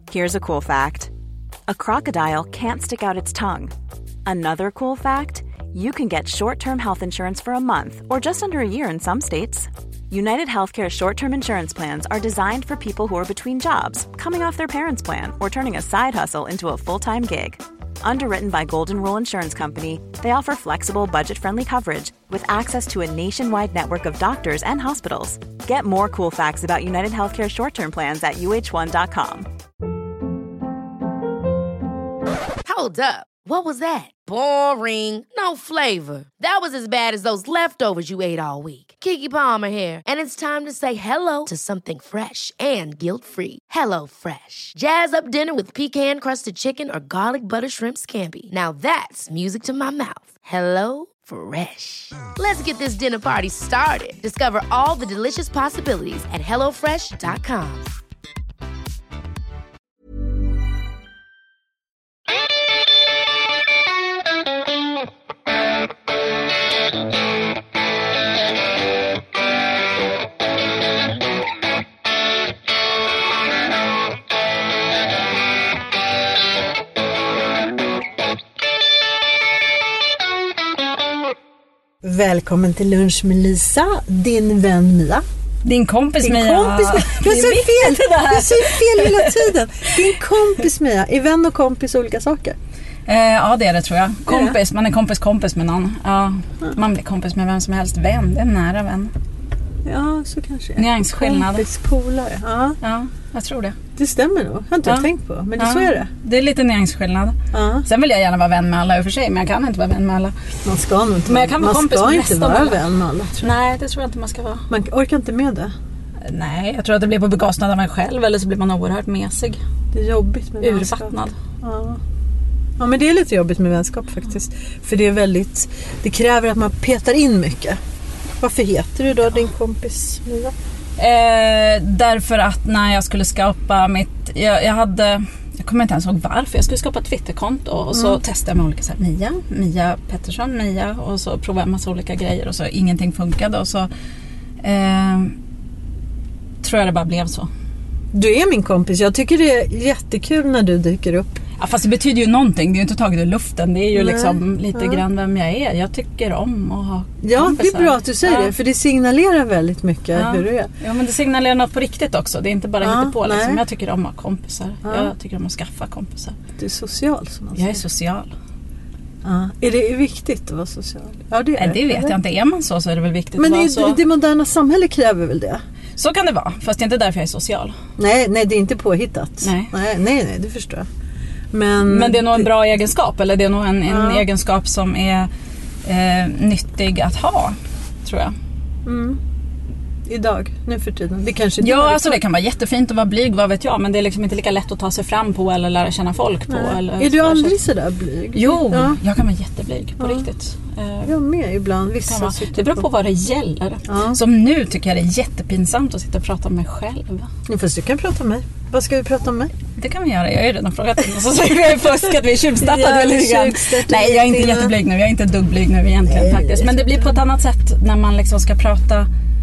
Here's a cool fact. A crocodile can't stick out its tongue. Another cool fact, you can get short-term health insurance for a month or just under a year in some states. United Healthcare short-term insurance plans are designed for people who are between jobs, coming off their parents' plan, or turning a side hustle into a full-time gig. Underwritten by Golden Rule Insurance Company, they offer flexible, budget-friendly coverage with access to a nationwide network of doctors and hospitals. Get more cool facts about United Healthcare short-term plans at uh1.com. Hold up. What was that? Boring. No flavor. That was as bad as those leftovers you ate all week. Keke Palmer here, and it's time to say hello to something fresh and guilt-free. Hello Fresh. Jazz up dinner with pecan-crusted chicken or garlic butter shrimp scampi. Now that's music to my mouth. Hello Fresh. Let's get this dinner party started. Discover all the delicious possibilities at hellofresh.com. Välkommen till lunch med Lisa, din vän Mia. Din kompis Mia. Jag säger fel hela tiden. Din kompis Mia. Är vän och kompis olika saker? Ja, det är det tror jag. Kompis, man är kompis med någon. Ja, man blir kompis med vem som helst. Vän, det är en nära vän. Ja, så kanske. Nyansskillnad. Kompis, polare. Ja, jag tror det. Det stämmer nog. Har inte jag tänkt på. Men så är det. Det är lite nyansskillnad. Sen vill jag gärna vara vän med alla i och för sig. Men jag kan inte vara vän med alla. Man ska nog inte, men jag kan vara kompis med inte vara vän med alla. Nej, det tror jag inte man ska vara. Man orkar inte med det. Nej, jag tror att det blir på bekostnad av mig själv. Eller så blir man oerhört mesig. Det är jobbigt med urvattnad. Ja, men det är lite jobbigt med vänskap faktiskt. För det är väldigt... Det kräver att man petar in mycket. Varför heter du då din kompis Mia? Därför att när jag skulle skapa mitt... Jag kommer inte ens ihåg varför. Jag skulle skapa ett Twitterkonto och så testade jag med olika så här, Mia Pettersson, Mia, och så provade jag en massa olika grejer och så ingenting funkade och så tror jag det bara blev så. Du är min kompis. Jag tycker det är jättekul när du dyker upp. Ja, fast det betyder ju någonting. Det är ju inte taget ur luften. Det är ju liksom lite grann vem jag är. Jag tycker om att ha kompisar. Ja, det är bra att du säger det. För det signalerar väldigt mycket hur du är. Ja, men det signalerar något på riktigt också. Det är inte bara hittepå liksom. Jag tycker om att ha kompisar. Jag tycker om att skaffa kompisar. Du är social som man säger. Jag är social. Är det viktigt att vara social? Ja, det är det. Det vet jag inte. Är man så är det väl viktigt men att vara så. Men det moderna samhället kräver väl det? Så kan det vara. Fast det är inte därför jag är social. Nej, det är inte påhittat. Nej, det förstår jag. Men det är nog en bra egenskap. Eller det är nog en egenskap som är nyttig att ha, tror jag. Idag, nu för tiden. Det kanske alltså det kan vara jättefint att vara blyg, vad vet jag. Men det är liksom inte lika lätt att ta sig fram på eller lära känna folk på. Eller är du aldrig sådär blyg? Jo, jag kan vara jätteblyg på riktigt. Jag med ibland. Det beror på vad det gäller. Som nu tycker jag det är jättepinsamt att sitta och prata om mig själv. Ja, fast du kan prata om mig. Vad ska vi prata om mig? Det kan vi göra. Jag har ju redan frågat dig. Och så säger vi att fuskat, vi är tjuvstartade. Nej, jag är inte jätteblyg nu. Jag är inte duggblyg nu egentligen faktiskt. Men det blir på ett annat sätt när man liksom ska prata.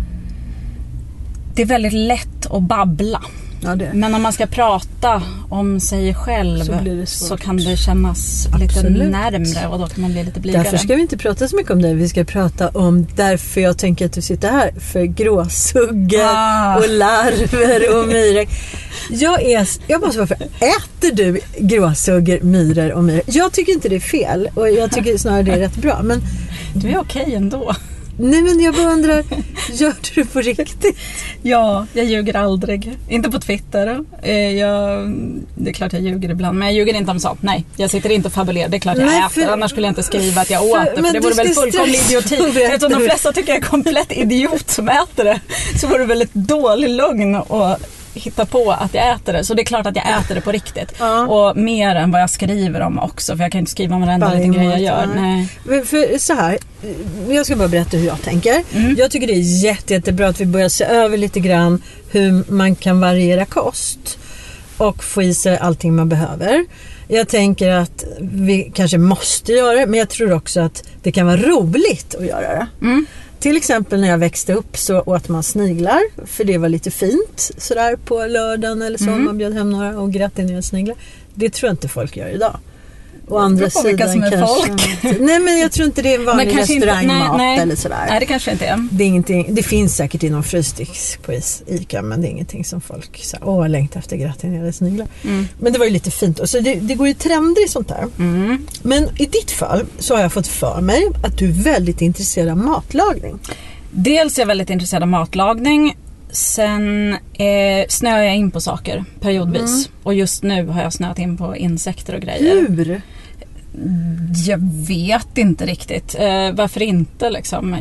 Det är väldigt lätt att babbla. Men om man ska prata om sig själv så kan det kännas lite närmre och då kan man bli lite blygare. Därför ska vi inte prata så mycket om det. Vi ska prata om därför jag tänker att du sitter här. För gråsugger och larver och myror. Jag måste vara äter du gråsugger, myror och myror? Jag tycker inte det är fel och jag tycker snarare det är rätt bra. Men du är okej ändå. Nej, men jag bara undrar, gör du det på riktigt? Ja, jag ljuger aldrig. Inte på Twitter. Det är klart jag ljuger ibland, men jag ljuger inte om sånt. Nej, jag sitter inte och fabulerar. Det är klart jag äter, annars skulle jag inte skriva att jag åt det. För det vore väl fullkomlig idioti. Eftersom de flesta tycker jag är komplett idiot som äter det, så vore det väldigt dålig lögn och hitta på att jag äter det. Så det är klart att jag äter det på riktigt. Och mer än vad jag skriver om också. För jag kan inte skriva om varenda liten grej jag gör. Nej. För så här, jag ska bara berätta hur jag tänker. Jag tycker det är jättebra att vi börjar se över lite grann hur man kan variera kost och få i sig allting man behöver. Jag tänker att vi kanske måste göra det, men jag tror också att det kan vara roligt att göra det. till exempel när jag växte upp så åt man sniglar, för det var lite fint sådär på lördagen eller så, man bjöd hem några och gratinerade sniglar. Det tror jag inte folk gör idag. Och andra sidan kanske... Nej, men jag tror inte det är en vanlig restaurangmat eller sådär. Nej, det kanske inte är. Det är ingenting, det finns säkert i någon frysdisk på ICA, men det är ingenting som folk säger, längtar efter gratinerade sniglar. Men det var ju lite fint. Och så det går ju trender i sånt där. Men i ditt fall så har jag fått för mig att du är väldigt intresserad av matlagning. Dels är jag väldigt intresserad av matlagning. Sen snöar jag in på saker periodvis. Och just nu har jag snöat in på insekter och grejer. Hur? Jag vet inte riktigt. Varför inte liksom?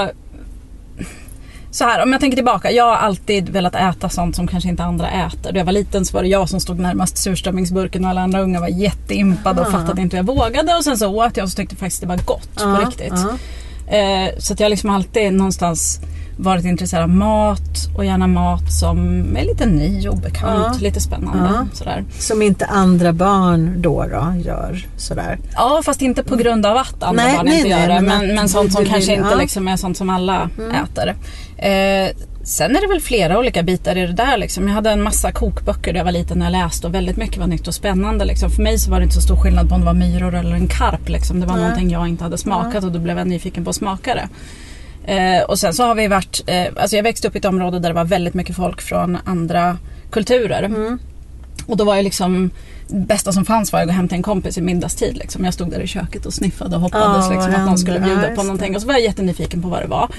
Så här, om jag tänker tillbaka. Jag har alltid velat äta sånt som kanske inte andra äter. Då jag var liten så var det jag som stod närmast surströmmingsburken och alla andra unga var jätteimpade och fattade inte hur jag vågade. Och sen så åt jag och så tyckte faktiskt det var gott på riktigt. Så att jag liksom alltid någonstans varit intresserad av mat och gärna mat som är lite ny, obekant, lite spännande. Sådär. Som inte andra barn då gör sådär. Ja, fast inte på grund av att andra barn inte gör det. Men sånt som kanske inte liksom är sånt som alla äter. Sen är det väl flera olika bitar i det där. Liksom. Jag hade en massa kokböcker där jag var liten när jag läste och väldigt mycket var nytt och spännande. Liksom. För mig så var det inte så stor skillnad på om det var myror eller en karp. Liksom. Det var någonting jag inte hade smakat och då blev jag nyfiken på att smaka det. Och sen så har vi varit, alltså jag växte upp i ett område där det var väldigt mycket folk från andra kulturer. Och då var jag liksom, bästa som fanns var att gå hem till en kompis i middagstid liksom. Jag stod där i köket och sniffade och hoppades liksom, att någon skulle bjuda på någonting. Och så var jag jättenyfiken på vad det var.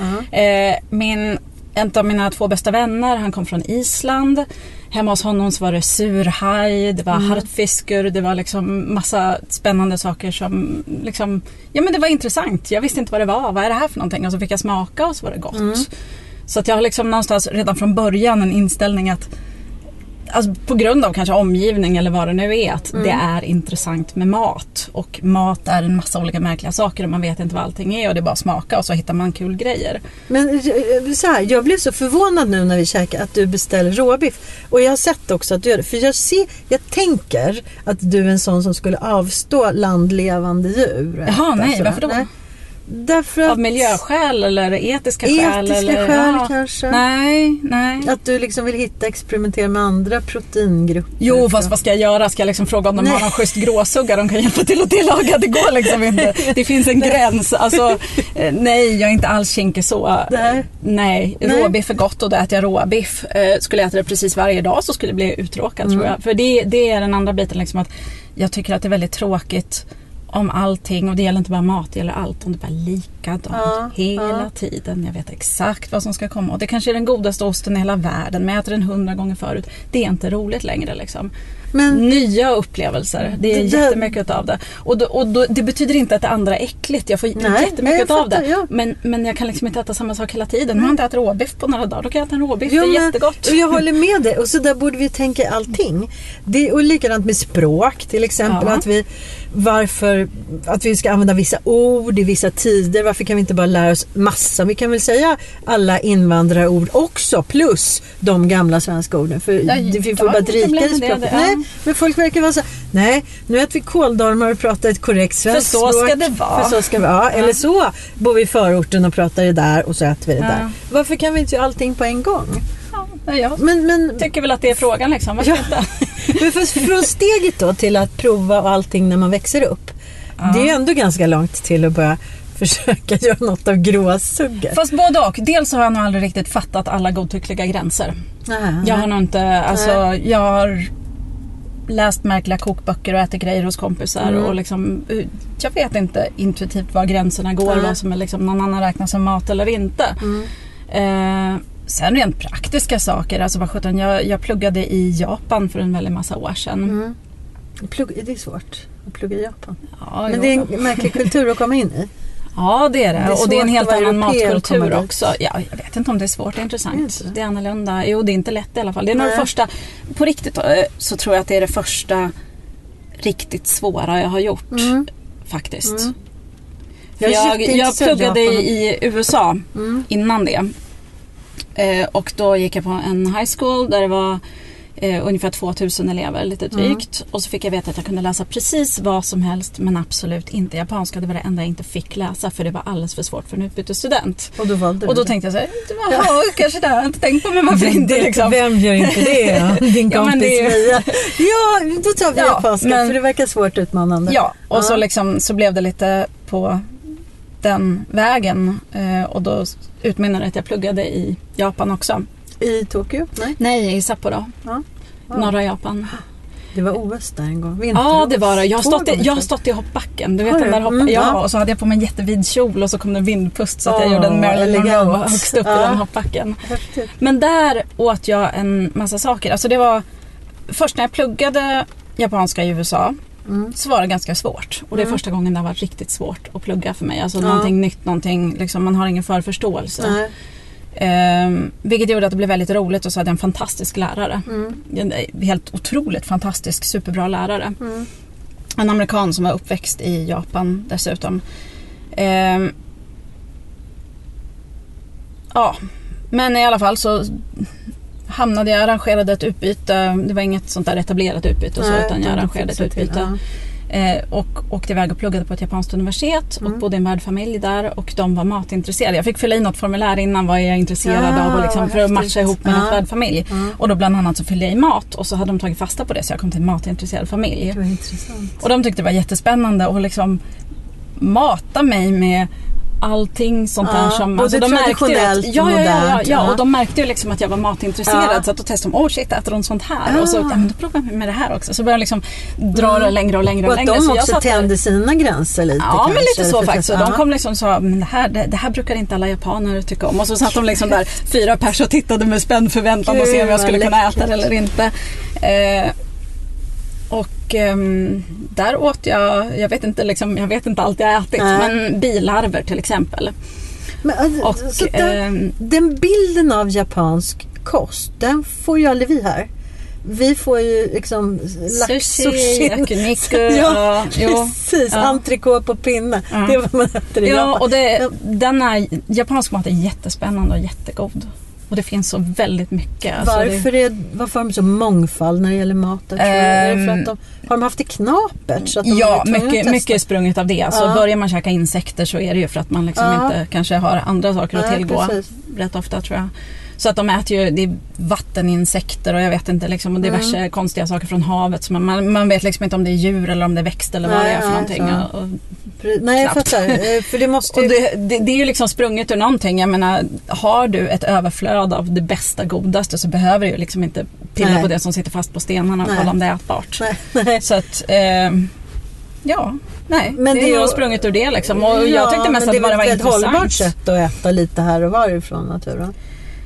En av mina 2 bästa vänner, han kom från Island. Hemma hos honom så var det surhaj, det var hartfiskor, det var liksom massa spännande saker som liksom, ja men det var intressant. Jag visste inte vad det var, vad är det här för någonting? Och så fick jag smaka och så var det gott. Så att jag har liksom någonstans redan från början en inställning att, alltså på grund av kanske omgivning eller vad det nu är, att det är intressant med mat. Och mat är en massa olika märkliga saker och man vet inte vad allting är och det är bara smaka och så hittar man kul grejer. Men så här, jag blev så förvånad nu när vi käkade att du beställer råbiff. Och jag har sett också att du gör det. För jag tänker att du är en sån som skulle avstå landlevande djur. Jaha, nej, varför då? Nej. Därför att... Av miljöskäl eller etiska skäl? Etiska skäl kanske. Nej. Att du liksom vill experimentera med andra proteingrupper. Jo, fast vad ska jag göra? Ska jag liksom fråga om de har någon schysst gråsugga de kan hjälpa till att tillaga? Det går liksom inte. Det finns en gräns. Alltså, nej, jag är inte alls kinkig så. Nej, råbiff är gott och då äter jag råbiff. Skulle jag äta det precis varje dag så skulle det bli uttråkad tror jag. För det är den andra biten liksom, att jag tycker att det är väldigt tråkigt om allting, och det gäller inte bara mat, det gäller allt, om det bara likadant hela tiden. Jag vet exakt vad som ska komma och det kanske är den godaste osten i hela världen, men jag äter den 100 gånger förut. Det är inte roligt längre liksom. Men nya upplevelser, det är jättemycket av det. Och det betyder inte att det andra är äckligt. Jag får jättemycket av det. Ja. Men jag kan liksom inte äta samma sak hela tiden. Man har inte ätit råbiff på några dagar, då kan jag äta en råbiff. Det är jättegott. Och jag håller med dig. Och så där borde vi tänka allting. Och likadant med språk till exempel. Att vi ska använda vissa ord i vissa tider. Varför kan vi inte bara lära oss massa? Vi kan väl säga alla invandrarord också, plus de gamla svenska orden. För vi får bara drika i språket. Nej, men folk verkar vara så nej, nu äter vi kåldolmar och pratar ett korrekt svenskt språk. För så ska det vara. För så ska vi vara. Eller så bor vi i förorten och pratar det där och så äter vi det där. Varför kan vi inte göra allting på en gång? Jag tycker väl att det är frågan liksom. Varför inte? Men från steget då till att prova allting när man växer upp. Det är ändå ganska långt till att börja försöka göra något av gråsuggor. Fast både och. Dels har jag nog aldrig riktigt fattat alla godtyckliga gränser. Jag har nog inte, alltså jag har läst märkliga kokböcker och ätit grejer hos kompisar och liksom, jag vet inte intuitivt var gränserna går, vad som är liksom någon annan räknas som mat eller inte. Sen rent praktiska saker, alltså jag pluggade i Japan för en väldigt massa år sedan. Det är svårt att plugga i Japan. Men det är en märklig kultur att komma in i. Ja, det är det. Och det är en helt annan matkultur också. Ja, jag vet inte om det är svårt, det är intressant. Det är annorlunda. Jo, det är inte lätt i alla fall. Det är nog det första, på riktigt så tror jag att det är det första riktigt svåra jag har gjort. Faktiskt. Jag pluggade i USA innan det. Och då gick jag på en high school där det var ungefär 2000 elever, lite drygt. Och så fick jag veta att jag kunde läsa precis vad som helst, men absolut inte japanska. Det var det enda jag inte fick läsa, för det var alldeles för svårt för en utbytesstudent. Och då tänkte jag så här, kanske det har jag inte tänkt på, men varför inte liksom. Vem gör inte det? Din kompis Mia. Ja, då tar vi japanska, för det verkar svårt utmanande. Ja, och så liksom, så blev det lite på den vägen, och då utmynnade att jag pluggade i Japan också. I Tokyo? Nej, i Sapporo. Norra Japan. Det var OS där en gång. Ja, det var det. Jag har stått i hoppbacken. Du vet den där Ja, och så hade jag på mig en jättevid kjol och så kom det vindpust så att jag gjorde en Marilyn Monroe högst upp i den hoppbacken. Men där åt jag en massa saker. Alltså det var först när jag pluggade japanska i USA, så var det ganska svårt. Och det är första gången det var riktigt svårt att plugga för mig. Alltså någonting nytt, någonting liksom, man har ingen förförståelse. Vilket gjorde att det blev väldigt roligt, och så hade jag en fantastisk lärare. En helt otroligt fantastisk, superbra lärare. En amerikan som var uppväxt i Japan dessutom. Ja, men i alla fall så arrangerade ett utbyte. Det var inget sånt där etablerat utbyte och så, utan jag arrangerade ett utbyte. Och åkte iväg och pluggade på ett japanskt universitet och bodde i en värdfamilj där, och de var matintresserade. Jag fick fylla i något formulär innan vad jag är intresserad av, och liksom, för att matcha ihop med en värdfamilj. Och då bland annat så fyllde jag i mat, och så hade de tagit fasta på det, så jag kom till en matintresserad familj. Det var intressant. Och de tyckte det var jättespännande att liksom mata mig med allting sånt där som alltså, de traditionellt och modernt. Ja, och de märkte ju liksom att jag var matintresserad, så att då testade de, shit, äter de sånt här? Och så, men då provar vi med det här också. Så började jag liksom dra det längre och längre och längre. Och de också tände sina gränser lite. Ja, men lite så faktiskt. De kom liksom och sa, men det här brukar inte alla japaner tycka om. Och så satt de liksom där 4 pers och tittade med spänd förväntan och se om jag skulle kunna äta det eller inte. Och där åt jag vet inte allt jag ätit, men bilarver till exempel. Men, och, så den bilden av japansk kost, den får ju aldrig vi här. Vi får ju liksom sushi, yakiniku, precis, entrecote på pinne. Det är vad man äter i Japan. Och japansk mat är jättespännande och jättegod. Och det finns så väldigt mycket. Varför har de så mångfald när det gäller maten? Har de haft det knapert? Så att mycket är sprunget av det. Så börjar man käka insekter så är det ju för att man liksom inte kanske har andra saker att tillgå. Rätt ofta tror jag. Så att de äter ju, det är vatteninsekter och jag vet inte liksom, och diverse konstiga saker från havet. Så man vet liksom inte om det är djur eller om det är växt eller vad det är för någonting. Nej, jag fattar. För det måste ju... och det är ju liksom sprunget ur någonting. Jag menar, har du ett överflöd av det bästa, godaste, så behöver du ju liksom inte pilla på det som sitter fast på stenarna och kolla om det är ätbart. Nej. Så att... men det är nog sprunget ur det liksom. Och jag tyckte mest att det bara var intressant. Det är ett hållbart sätt att äta lite här och varifrån naturen.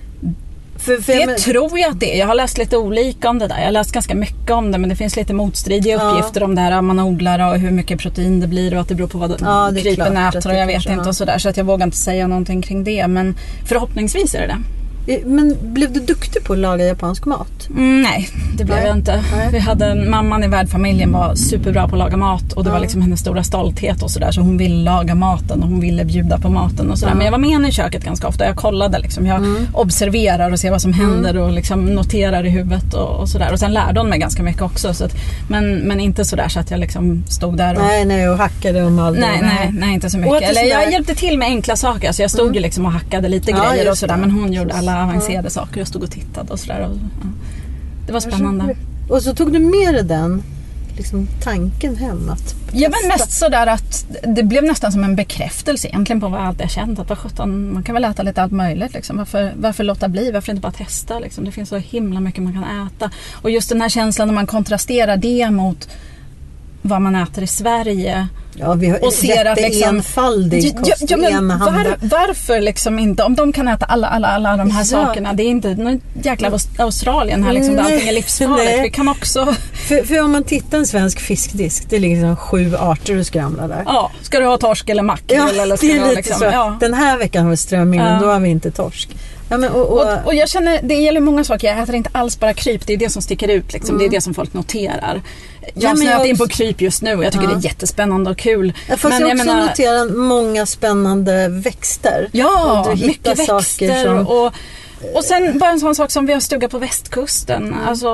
Tror jag att det är. Jag har läst lite olika om det där. Jag har läst ganska mycket om det, men det finns lite motstridiga uppgifter om det här man odlar och hur mycket protein det blir och att det beror på vad krypen äter och jag vet inte och sådär. Så att jag vågar inte säga någonting kring det, men förhoppningsvis är det det. Men blev du duktig på att laga japansk mat? Nej, det blev jag inte. Vi hade mamman i värdfamiljen var superbra på att laga mat och det var liksom hennes stora stolthet och sådär, så hon ville laga maten och hon ville bjuda på maten och sådär. Men jag var med henne i köket ganska ofta. Jag kollade liksom, jag observerar och ser vad som händer och liksom noterar i huvudet och sådär. Och sen lärde hon mig ganska mycket också, så att, men inte sådär så att jag liksom stod där och och hackade och malde. Nej, inte så mycket. Eller jag hjälpte till med enkla saker, så jag stod ju liksom och hackade lite grejer och sådär, men hon gjorde alla avancerade saker. Jag stod och tittade och sådär. Det var spännande. Och så tog du med dig den liksom, tanken hem att... Ja, men mest sådär att det blev nästan som en bekräftelse egentligen på vad jag alltid har känt. Att man kan väl äta lite allt möjligt. Liksom. Varför låta bli? Varför inte bara testa? Liksom? Det finns så himla mycket man kan äta. Och just den här känslan när man kontrasterar det mot vad man äter i Sverige. Ja, vi har enfaldig kost. Varför liksom inte, om de kan äta alla de här sakerna, det är inte någon jäkla Australien här liksom, där allting är livsfarligt. Vi kan också... För om man tittar en svensk fiskdisk, det är liksom 7 arter och skramlar där. Ja, ska du ha torsk eller mack? Ja, eller ska det är du ha, lite liksom, så. Ja. Den här veckan har vi strömming, men då har vi inte torsk. Ja, men, och jag känner, det gäller många saker. Jag äter inte alls bara kryp, det är det som sticker ut liksom. Det är det som folk noterar. Jag har snöat in på kryp just nu och jag tycker det är jättespännande och kul. Fast jag också noterar många spännande växter. Ja, och du mycket växter. Och sen bara en sån sak som vi har stuga på västkusten. Alltså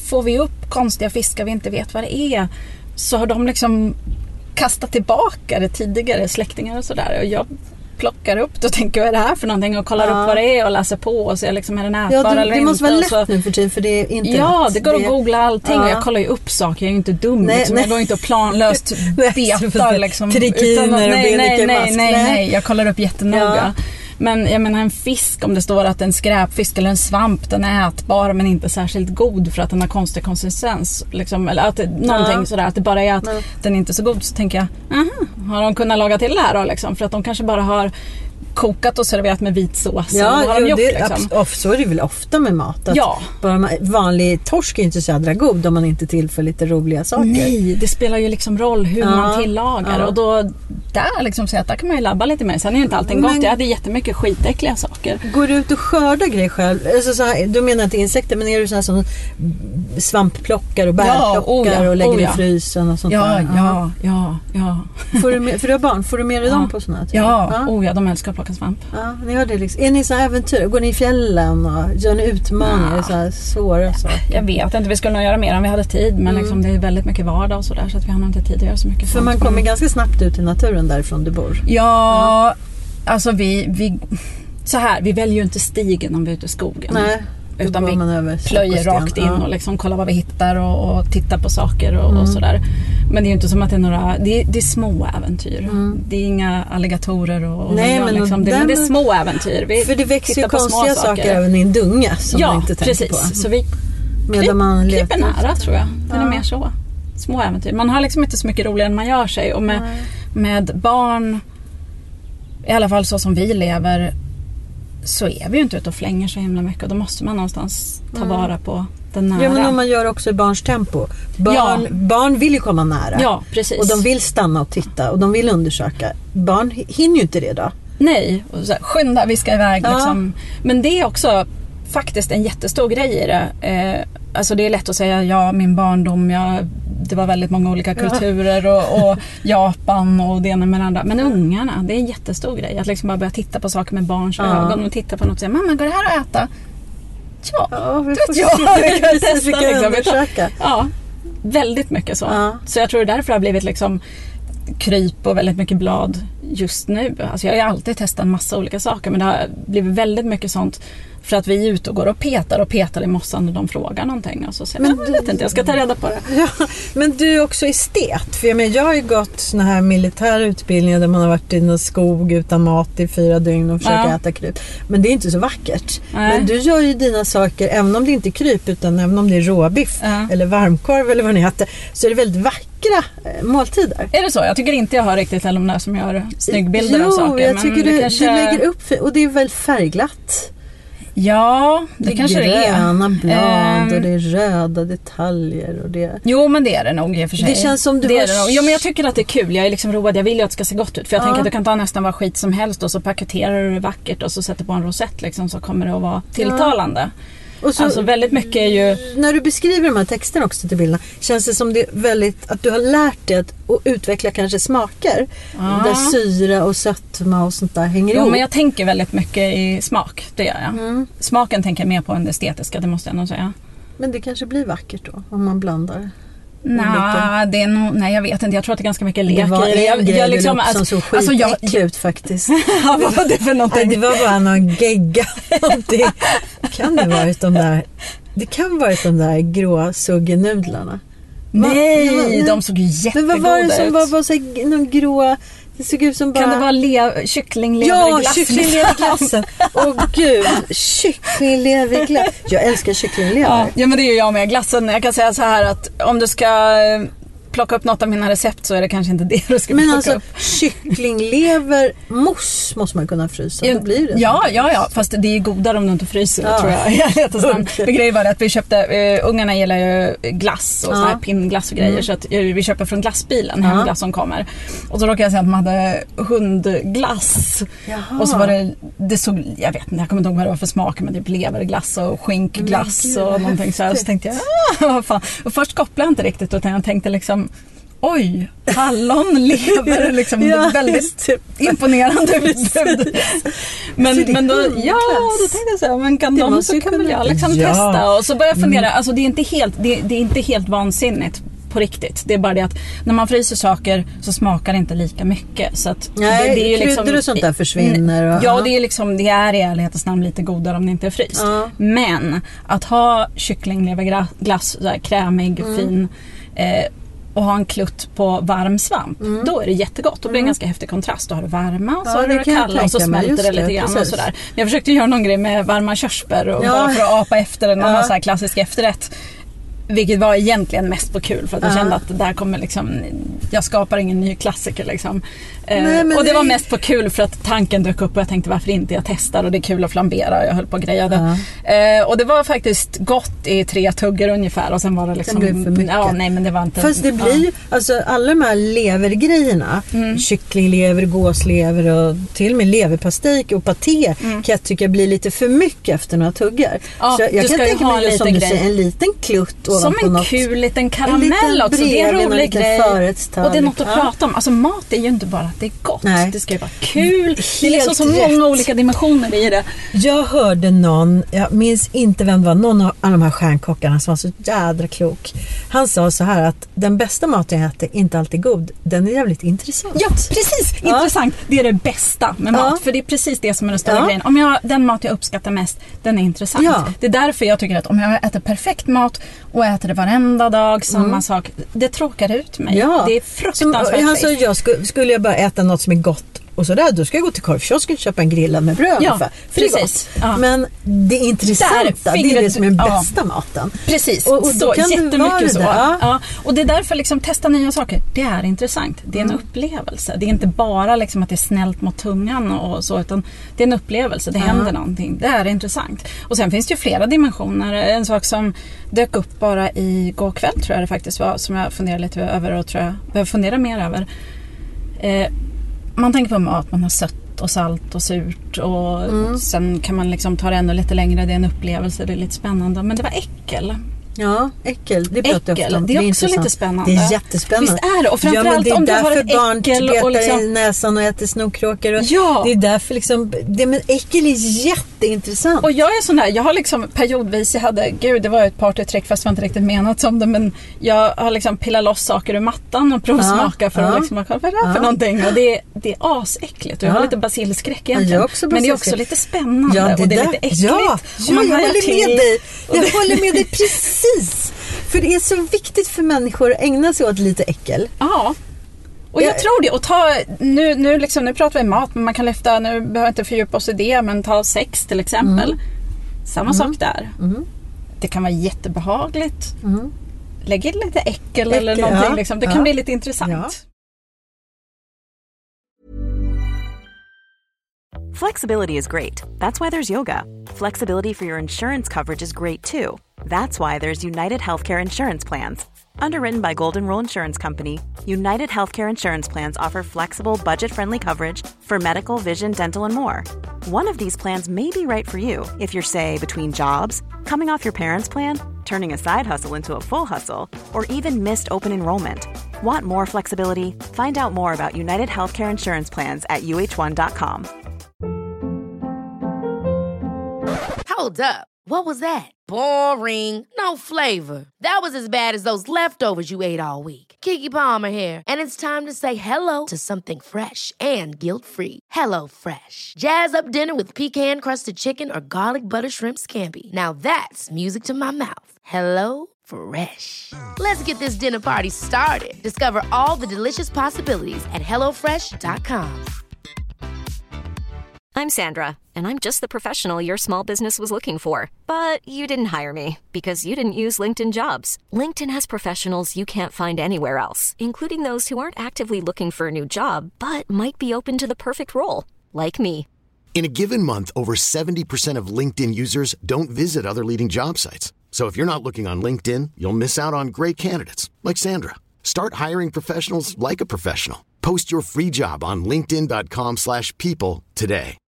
får vi upp konstiga fiskar vi inte vet vad det är, så har de liksom kastat tillbaka det tidigare släktingar och sådär. Och jag plockar upp det och tänker, vad är det här för någonting? Och kollar upp vad det är och läser på och ser liksom, är den ätbar eller inte. Det måste vara lätt nu för tiden, för det är inte ja, det går att googla allting och jag kollar ju upp saker. Jag är ju inte dum. Liksom. Jag går inte och planlöst betar liksom. Trikiner och nej. Jag kollar upp jättenoga. Men jag menar, en fisk, om det står att en skräpfisk eller en svamp, den är ätbar men inte särskilt god för att den har konstig konsistens liksom, eller att någonting sådär, att det bara är att den inte är så god, så tänker jag, har de kunnat laga till det här då liksom, för att de kanske bara har kokat och serverat med vit sås. Så är det väl ofta med mat. Att bara vanlig torsk är inte så jädra god om man inte tillför lite roliga saker. Nej, det spelar ju liksom roll hur man tillagar. Och då där liksom, så att där kan man ju labba lite mer. Sen är ju inte allting gott. Jag hade jättemycket skitäckliga saker. Går du ut och skördar grejer själv? Alltså, så här, du menar inte insekter, men är du så här som svampplockar och bärplockar och lägger i frysen och sånt där? Ja. För du har barn, får du med dig dem på sånt här? De älskar att plocka svamp. Ja, ni har det liksom. Är ni så här äventyr? Går ni i fjällen och gör ni utmaningar? Så här svåra saker? Jag vet inte, vi skulle nog göra mer om vi hade tid. Men liksom, det är väldigt mycket vardag och sådär, så att vi har nog inte tid att göra så mycket. För man kommer ganska snabbt ut i naturen därifrån du bor. Ja. Alltså vi så här, vi väljer ju inte stigen om vi är ute i skogen. Nej. Utan vi plöjer rakt in och liksom kollar vad vi hittar och tittar på saker och sådär. Men det är ju inte som att det är några, det är små äventyr. Det är inga alligatorer och nej, men, liksom, men det är små äventyr. För det växer ju konstiga saker även i en dunga som man inte tänker på. Så vi klipper nära, tror jag. Det är mer så. Små äventyr. Man har liksom inte så mycket roligare än man gör sig. Och med barn, i alla fall så som vi lever, så är vi ju inte ute och flänger så himla mycket. Och då måste man någonstans ta vara på den nära. Ja, men om man gör också i barns tempo. Barn vill ju komma nära. Ja, precis. Och de vill stanna och titta. Och de vill undersöka. Barn hinner ju inte det då. Nej, och så här, skynda, vi ska iväg liksom. Men det är också faktiskt en jättestor grej i det. Alltså det är lätt att säga, min barndom, det var väldigt många olika kulturer och Japan och det ena med det andra. Men ungarna, det är en jättestor grej. Att liksom bara börja titta på saker med barns ögon och titta på något och säga, mamma, går det här att äta? Ja, vi får undersöka. Ja, väldigt mycket så. Så jag tror det är därför det har blivit liksom kryp och väldigt mycket blad just nu. Alltså jag har ju alltid testat en massa olika saker, men det har blivit väldigt mycket sånt för att vi är ute och går och petar i mossan och de frågar någonting och så säger jag vet inte, jag ska ta reda på det. Ja, men du är också estet, för jag har ju gått såna här militära utbildningar där man har varit i någon skog utan mat i 4 dygn och försöker äta kryp. Men det är inte så vackert. Nej. Men du gör ju dina saker, även om det inte är kryp utan även om det är råbiff eller varmkorv eller vad ni heter, så är det väldigt vackra måltider. Är det så? Jag tycker inte jag har riktigt eller om det som gör snyggbilder av saker. Jo, jag tycker du lägger upp, och det är väl färgglatt. Ja, det kanske det är. Gröna blad och det är röda detaljer och det. Jo, men det är det nog i och för sig. Det känns som du Jo, men jag tycker att det är kul. Jag är liksom road. Jag vill ju att det ska se gott ut. För jag tänker att du kan ta nästan vad skit som helst och så paketerar du det vackert och så sätter på en rosett liksom, så kommer det att vara tilltalande. Och så, alltså väldigt mycket är ju... När du beskriver de här texterna också till bilderna, känns det som det är väldigt att du har lärt dig att utveckla kanske smaker. Där syra och sötma och sånt där hänger ihop. Jo, men jag tänker väldigt mycket i smak, det gör jag. Smaken tänker jag mer på än det estetiska, det måste jag nog säga. Men det kanske blir vackert då, om man blandar. Det är nog, nej, jag vet inte. Jag tror att det är är ganska mycket lek. Det var en grej liksom, som såg skitäckligt ut faktiskt. Ja, vad var det för någonting? Det var bara någon gegga. Kan det varit det kan varit de där grå suggenudlarna. Nej, de såg ju jättegoda ut. Men vad var det som var så någon grå... Det såg ut som bara... Kan det vara kycklinglever i glass? Ja, kycklinglever i glassen. Åh gud, kycklinglever i glass. Jag älskar kycklinglever. Ja, men det är ju jag med glassen. Jag kan säga så här att om du ska plocka upp något av mina recept så är det kanske inte det du ska plocka upp. Men alltså, kycklinglever måste man kunna frysa. Då blir det ja. Fast det är godare om du inte fryser, tror jag. Det grejen var att vi köpte, ungarna gillar ju glass och sån här pinnglass och grejer. Så att vi köper från glassbilen, hemglass som kommer. Och så råkade jag säga att man hade hundglass. Jaha. Och så var det såg, jag vet inte, jag kommer inte ihåg vad det var för smak, men typ leverglass och skinkglass och någonting så här. Så tänkte jag, vad fan. Och först kopplade jag inte riktigt, utan jag tänkte liksom, oj, hallon lever liksom väldigt imponerande utbud. Men då tänkte jag så här, men kan de så kan väl jag liksom testa. Och så började jag fundera, alltså det är inte helt vansinnigt på riktigt. Det är bara det att när man fryser saker så smakar det inte lika mycket. Så att det är ju liksom, kryddor och sånt där försvinner. Ja, det är liksom, det är i ärlighetens namn lite godare om det inte är fryst. Men att ha kycklingleverglass, så här krämig, fin, och ha en klutt på varm svamp, då är det jättegott. Då blir det en ganska häftig kontrast. Då har du varma och så har du det kalla och så smälter det lite grann och sådär. Jag försökte göra någon grej med varma körsbär och bara för att apa efter en annan så här klassisk efterrätt. Vilket var egentligen mest på kul för att jag kände att det där kommer liksom, jag skapar ingen ny klassiker liksom. Och det var mest på kul för att tanken dök upp och jag tänkte varför inte, jag testar och det är kul att flambera och jag höll på att greja det. Och det var faktiskt gott i 3 tuggar ungefär och sen var det liksom för mycket. Ja, nej men det var inte. Fast det blir ju, alltså alla de här levergrejerna, kycklinglever, gåslever och till och med leverpastej och paté kan jag tycka blir lite för mycket efter några tuggar. Så jag kan tänka mig just som du säger, en liten klutt som en kul liten karamell också. Det är en rolig grej. Och det är något att prata om. Alltså mat är ju inte bara att det är gott. Nej. Det ska ju vara kul. Det är liksom så många olika dimensioner i det. Jag hörde någon, jag minns inte vem det var, någon av de här stjärnkockarna som var så jädra klok. Han sa så här att den bästa maten jag äter inte alltid god. Den är jävligt intressant. Ja, precis. Intressant. Det är det bästa med mat. För det är precis det som är den stora grejen. Den mat jag uppskattar mest, den är intressant. Det är därför jag tycker att om jag äter perfekt mat och äter det varenda dag, samma sak, det tråkar ut mig. Det är fruktansvärt. Alltså, skulle jag bara äta något som är gott och sådär, då ska jag gå till korvkiosken och köpa en grillad med bröd ungefär. För precis. Men det intressanta, det är det som är den bästa maten. Precis, och då kan jättemycket så. Och det är därför liksom, testa nya saker, det är intressant. Det är en upplevelse. Det är inte bara liksom att det är snällt mot tungan och så, utan det är en upplevelse, det händer någonting. Det är intressant. Och sen finns det ju flera dimensioner. En sak som dök upp bara igår kväll tror jag det faktiskt var, som jag funderar lite över och tror jag behöver fundera mer över. Man tänker på mat, man har sött och salt och surt och sen kan man liksom ta det ännu lite längre, det är en upplevelse, det är lite spännande. Men det var äckel. Ja, äckel. Det pratar jag om. Det är också lite spännande. Det är jättespännande. Visst är det. Och framförallt om du har ett äckel och liksom i näsan och äter snorkråkor. Och det är därför liksom, det med äckel är jätteintressant. Och jag är sån där, jag har liksom periodvis, det var ett partytrick fast det var inte riktigt menat som det, men jag har liksom pillat loss saker ur mattan och provsmaka för att liksom, vad är det för någonting? Och det är asäckligt. Och jag har lite basilskräck egentligen. Men det är också lite spännande och det är lite äckligt. Ja, jag håller med dig. Jag håller med dig precis. För det är så viktigt för människor att ägna sig åt lite äckel. Ja. Och jag tror det. Och nu pratar vi mat, men man kan lyfta, nu behöver jag inte fördjupa oss i det, men ta sex till exempel. Samma sak där. Det kan vara jättebehagligt. Lägg in lite äckel eller någonting. Liksom. Det kan bli lite intressant. Ja. Flexibility is great. That's why there's yoga. Flexibility for your insurance coverage is great too. That's why there's United Healthcare Insurance Plans. Underwritten by Golden Rule Insurance Company, United Healthcare Insurance Plans offer flexible, budget-friendly coverage for medical, vision, dental, and more. One of these plans may be right for you if you're, say, between jobs, coming off your parents' plan, turning a side hustle into a full hustle, or even missed open enrollment. Want more flexibility? Find out more about United Healthcare Insurance Plans at uh1.com. Hold up. What was that? Boring. No flavor. That was as bad as those leftovers you ate all week. Keke Palmer here, and it's time to say hello to something fresh and guilt-free. Hello Fresh. Jazz up dinner with pecan-crusted chicken or garlic butter shrimp scampi. Now that's music to my mouth. Hello Fresh. Let's get this dinner party started. Discover all the delicious possibilities at hellofresh.com. I'm Sandra, and I'm just the professional your small business was looking for. But you didn't hire me because you didn't use LinkedIn Jobs. LinkedIn has professionals you can't find anywhere else, including those who aren't actively looking for a new job, but might be open to the perfect role, like me. In a given month, over 70% of LinkedIn users don't visit other leading job sites. So if you're not looking on LinkedIn, you'll miss out on great candidates, like Sandra. Start hiring professionals like a professional. Post your free job on linkedin.com/people today.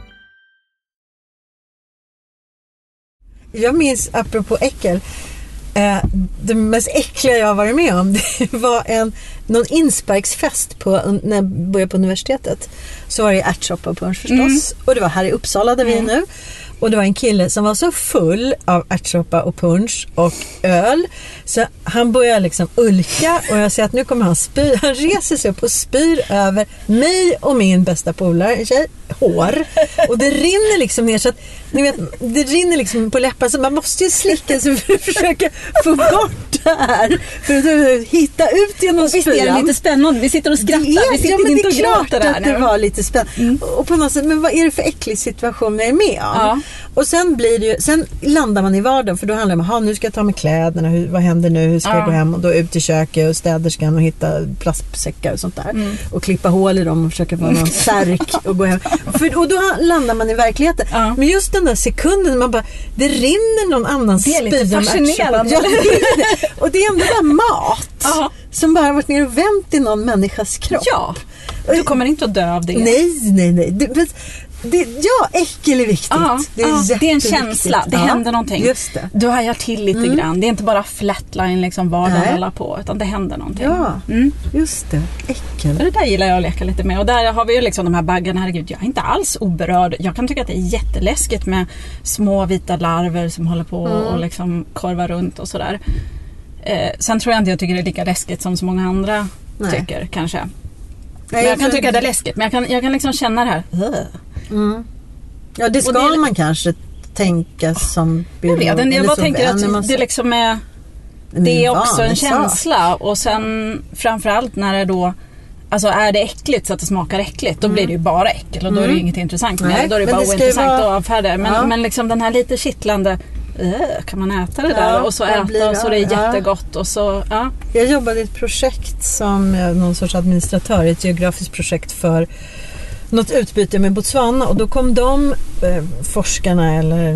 Jag minns, apropå äckel, Det mest äckliga jag har varit med om, det var någon insparksfest när jag började på universitetet. Så var det ärtsoppa och punsch förstås. Och det var här i Uppsala där vi är nu. Och det var en kille som var så full av ärtsoppa och punsch och öl. Så han började liksom ulka och jag ser att nu kommer han spy. Han reser sig upp och spyr över mig och min bästa polare, en tjej, hår. Och det rinner liksom ner så att, ni vet, det rinner liksom på läppar så man måste ju slicka sig för att försöka få bort det här. För att hitta ut genom spyan. Visst är det lite spännande, vi sitter och skrattar, vi sitter inte och gråter där nu. Det var lite spännande. Och på något sätt, men vad är det för äcklig situation jag är med om? Ja. Och sen landar man i vardagen, för då handlar det om nu ska jag ta med kläderna, vad händer nu, hur ska jag gå hem, och då ut till köket och städerskan och hitta plastsäckar och sånt där och klippa hål i dem och försöka få någon särk och gå hem. Och då landar man i verkligheten. Men just den där sekunden man bara, det rinner någon annan spy. Det är lite fascinerande. Och det är ändå där mat som bara har varit ner och vänt i någon människas kropp. Ja, du kommer inte att dö av det. Nej. Äckel är viktigt. Det är en känsla. Det händer någonting. Just det. Du hajar till lite grann. Det är inte bara flatline liksom vardagen alla på, utan det händer någonting. Ja, just det. Äckel. Det där gillar jag att leka lite med. Och där har vi ju liksom de här baggarna. Herregud, jag är inte alls oberörd. Jag kan tycka att det är jätteläskigt med små vita larver som håller på och liksom korvar runt och sådär. Sen tror jag inte jag tycker det är lika läskigt som så många andra tycker, kanske. Men jag kan tycka det är läskigt. Men jag kan liksom känna det här. Ja, det ska man kanske tänka som biolog. Jag bara tänker att det liksom är... Det är också en känsla. Och sen framförallt när det då... Alltså är det äckligt så att det smakar äckligt, då blir det ju bara äckel. Och då är det ju inget intressant med det. Då är det bara ointressant att avfärda. Men liksom den här lite kittlande... kan man äta det där? Och så äta och så det är jättegott. Och så, Jag jobbade i ett projekt som någon sorts administratör i ett geografiskt projekt för något utbyte med Botswana, och då kom de forskarna eller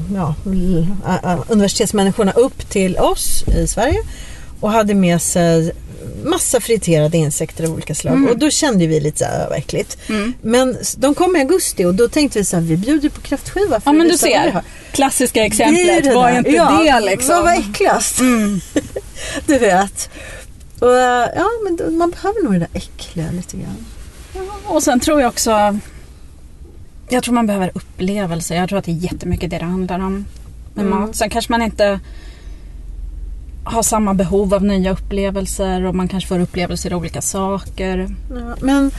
universitetsmänniskorna upp till oss i Sverige och hade med sig massa friterade insekter av olika slag. Och då kände vi lite äckligt. Men de kom i augusti och då tänkte vi så här, vi bjuder på kräftskiva. Ja, men du ser, klassiska exemplet. Det var inte det liksom. Vad var äckligast? Du vet. Och, men man behöver nog det där äckliga lite grann. Och sen tror jag också, jag tror man behöver upplevelser. Jag tror att det är jättemycket det handlar om med mat. Sen kanske man inte har samma behov av nya upplevelser, och man kanske får upplevelser av olika saker. Ja, men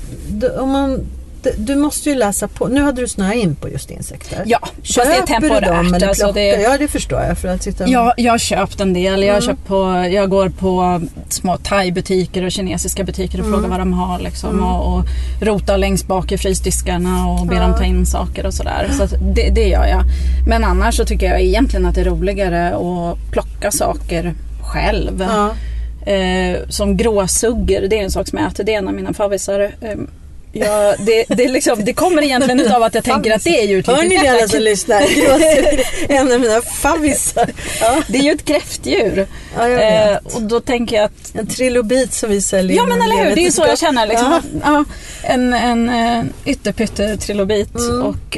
du måste ju läsa på. Nu hade du snöat in på just insekter. Ja, fast det är temporärt. Alltså det förstår jag. För att sitta jag har köpt en del. Jag går på små thai-butiker och kinesiska butiker och frågar vad de har. Liksom, och rotar längst bak i frysdiskarna och ber dem ta in saker och sådär. Så att det gör jag. Men annars så tycker jag egentligen att det är roligare att plocka saker själv. Som gråsugger, det är en sak som jag äter. Det är en av mina favvisar. Ja, det kommer egentligen utav att jag tänker att det är ju ett litet kräftdjur. Hör ni det som lyssnar? En av mina favvisar. Det är ju ett kräftdjur. Ja, jag vet. Och då tänker jag att... En trilobit som vi säljer. Ja, men eller hur? Det är ju så jag känner. Liksom. En ytterpytte trilobit. Och...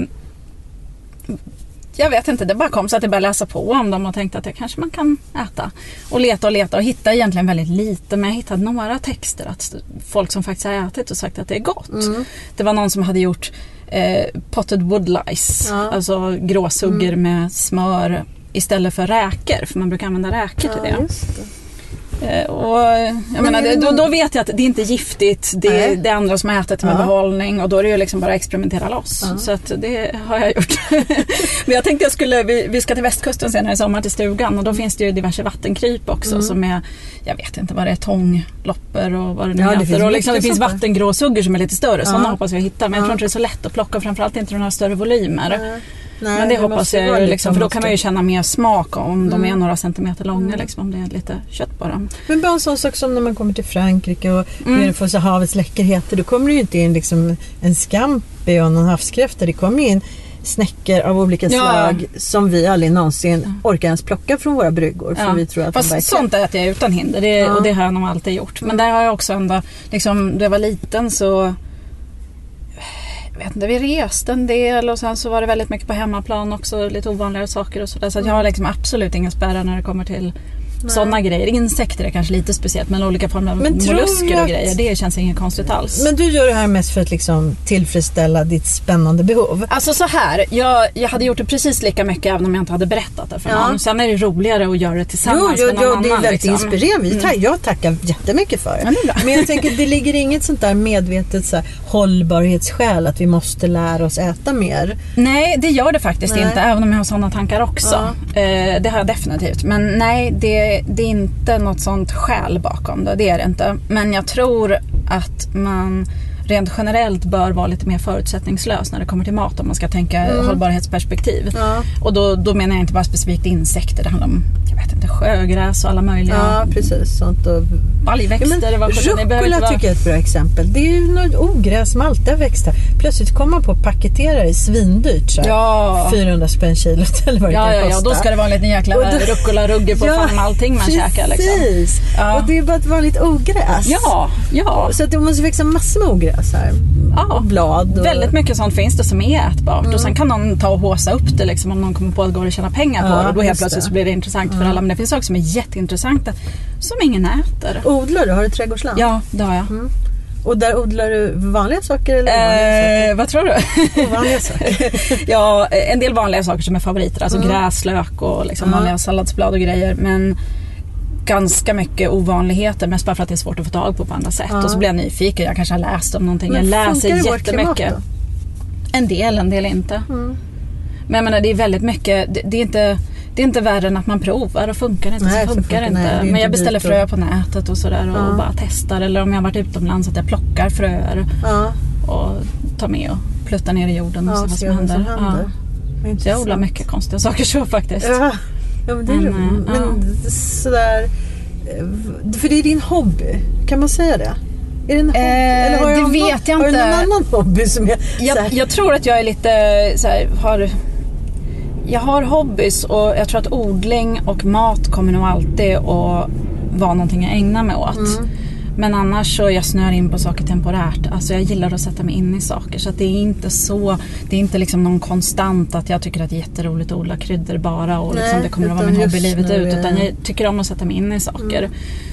jag vet inte, det bara kom så att jag började läsa på om dem och tänkte att jag kanske man kan äta. Och leta och hitta egentligen väldigt lite. Men jag hittade några texter att folk som faktiskt har ätit och sagt att det är gott. Det var någon som hade gjort potted woodlice, alltså gråsugger med smör istället för räkor. För man brukar använda räkor till det. Just det. Och jag menar, då vet jag att det är inte giftigt. Det är andra som har ätit med behållning. Och då är det ju liksom bara experimentera loss. Så att det har jag gjort. Men jag tänkte vi ska till västkusten senare i sommar till stugan. Och då finns det ju diverse vattenkryp också. Som är, jag vet inte vad det är, tånglopper och vad det nu heter. Och liksom, det finns vattengråsugger som är lite större. Sådana hoppas jag hitta. Men jag tror inte det är så lätt att plocka. Framförallt inte några större volymer. Nej, men det hoppas jag liksom, för då kan man ju känna mer smak om de är några centimeter långa, liksom, om det är lite kött på dem. Men bara en sån sak som när man kommer till Frankrike och får så havets läckerheter, då kommer det ju inte in liksom en scampi och någon havskräfta, det kommer in snäckor av olika slag som vi aldrig någonsin orkar ens plocka från våra bryggor, för vi tror att fast sånt äter jag utan hinder, och det har jag nog alltid gjort. Men där har jag också ändå, liksom, när jag var liten så jag vet inte, vi reste en del och sen så var det väldigt mycket på hemmaplan också, lite ovanligare saker och sådär. Så att jag har liksom absolut inga spärrar när det kommer till sådana grejer. Insekter är kanske lite speciellt, men olika former av mollusker och grejer, det känns inget konstigt alls. Men du gör det här mest för att liksom tillfredsställa ditt spännande behov? Alltså så här, jag hade gjort det precis lika mycket även om jag inte hade berättat det för någon. Sen är det roligare att göra det tillsammans med någon annan. Det är väldigt inspirerande. Jag tackar jättemycket för det. Men jag tänker, det ligger inget sånt där medvetet så här, hållbarhetsskäl att vi måste lära oss äta mer. Nej, det gör det faktiskt inte, även om jag har sådana tankar också. Det har jag definitivt. Men nej, det är inte något sånt skäl bakom det är det inte. Men jag tror att man rent generellt bör vara lite mer förutsättningslös när det kommer till mat, om man ska tänka hållbarhetsperspektiv. Och då menar jag inte bara specifikt insekter, det handlar om, jag vet inte, sjögräs och alla möjliga. Ja, precis, sånt. Och baljväxter. Rucola tycker jag är ett bra exempel. Det är ju något ogräs som alltid har växt här. Plötsligt kommer man på paketerare i svindyrt så här, 400 spänn kilot eller vad det kan kosta. Då ska det vara en liten jäkla rucola-rugge på fan allting man käkar liksom. Precis. Och det är bara ett vanligt ogräs. Ja. Så att det måste växa massor med ogräs här. Och blad. Och... Väldigt mycket sånt finns det som är ätbart. Och sen kan någon ta och håsa upp det liksom, om någon kommer på att gå och tjäna pengar på det. Och då helt plötsligt så blir det intressant för alla. Men det finns saker som är jätteintressanta som ingen äter. Odlar du? Har du trädgårdsland? Ja, det har jag. Och där odlar du vanliga saker eller ovanliga saker? Vad tror du? Ovanliga saker. Ja, en del vanliga saker som är favoriter. Alltså gräslök och liksom vanliga salladsblad och grejer. Men ganska mycket ovanligheter, mest bara för att det är svårt att få tag på andra sätt. Och så blir jag nyfiken, jag kanske har läst om någonting. Men jag läser jättemycket. En del inte. Men jag menar, det är väldigt mycket, det är inte värre än att man provar och funkar det inte så funkar det inte. Men jag beställer frö på nätet och sådär och bara testar. Eller om jag har varit utomlands att jag plockar fröer och tar med och pluttar ner i jorden och ser vad som händer. Så jag odlar mycket konstiga saker så faktiskt. Ja, men det är men sådär, för det är din hobby, kan man säga det? Är det en hobby? Eller har det vet jag inte. Har du någon annan hobby som jag tror att jag är lite såhär, jag har hobbys och jag tror att odling och mat kommer nog alltid att vara någonting jag ägnar mig åt. Men annars så jag snör in på saker temporärt. Alltså jag gillar att sätta mig in i saker. Så att det är inte så, det är inte liksom någon konstant att jag tycker att det är jätteroligt att odla kryddor bara och liksom det kommer att vara min hobby livet ut. Utan jag tycker om att sätta mig in i saker.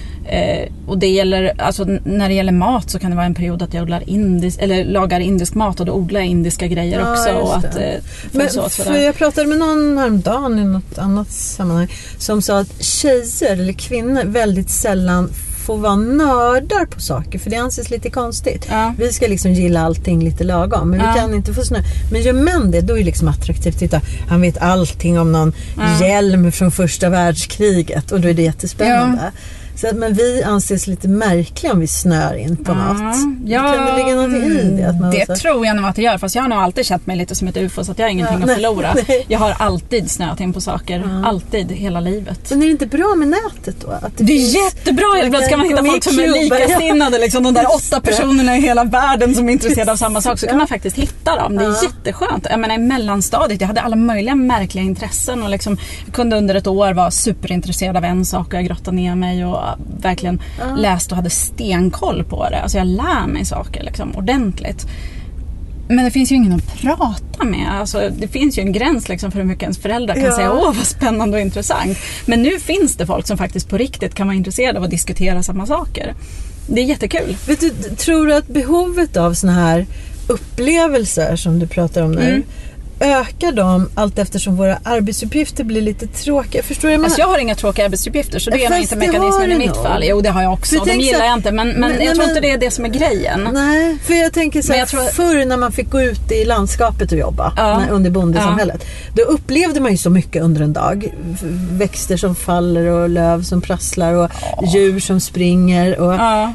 Och det gäller, alltså när det gäller mat så kan det vara en period att jag odlar lagar indisk mat och då odlar jag indiska grejer också. Och att, för jag pratade med någon häromdagen i något annat sammanhang som sa att tjejer eller kvinnor väldigt sällan får vara nördar på saker, för det anses lite konstigt. Vi ska liksom gilla allting lite lagom, men vi kan inte få snö. Men gör män det, då är det liksom attraktivt. Titta, han vet allting om någon hjälm från första världskriget och då är det jättespännande. Så att, men vi anses lite märkliga om vi snör in på något. Kan det ligga någonting i det? Att man tror jag nog att det gör. Fast jag har nog alltid känt mig lite som ett ufo, så att jag har ingenting att förlora. Nej. Jag har alltid snöat in på saker. Alltid, hela livet. Men är det inte bra med nätet då? Att det är jättebra. Ibland ska man hitta folk som är likasinnade. Liksom, de där 8 personerna i hela världen som är intresserade av samma sak. Så kan man faktiskt hitta dem. Det är jätteskönt. Jag menar, i mellanstadiet, jag hade alla möjliga märkliga intressen. Och liksom, jag kunde under ett år vara superintresserad av en sak. Och jag grottade ner mig och verkligen läst och hade stenkoll på det. Alltså jag lär mig saker liksom, ordentligt. Men det finns ju ingen att prata med. Alltså, det finns ju en gräns liksom, för hur mycket ens föräldrar kan säga vad spännande och intressant. Men nu finns det folk som faktiskt på riktigt kan vara intresserade av att diskutera samma saker. Det är jättekul. Vet du, tror du att behovet av såna här upplevelser som du pratar om nu ökar dem allt eftersom våra arbetsuppgifter blir lite tråkiga? Förstår du? Alltså jag har inga tråkiga arbetsuppgifter, så det är nog inte mekanismen i mitt fall. Jo, det har jag också. De gillar jag inte, men jag tror inte det är det som är grejen. Nej, för jag tänker så här, förr när man fick gå ut i landskapet och jobba under bondesamhället, då upplevde man ju så mycket under en dag. Växter som faller och löv som prasslar och djur som springer och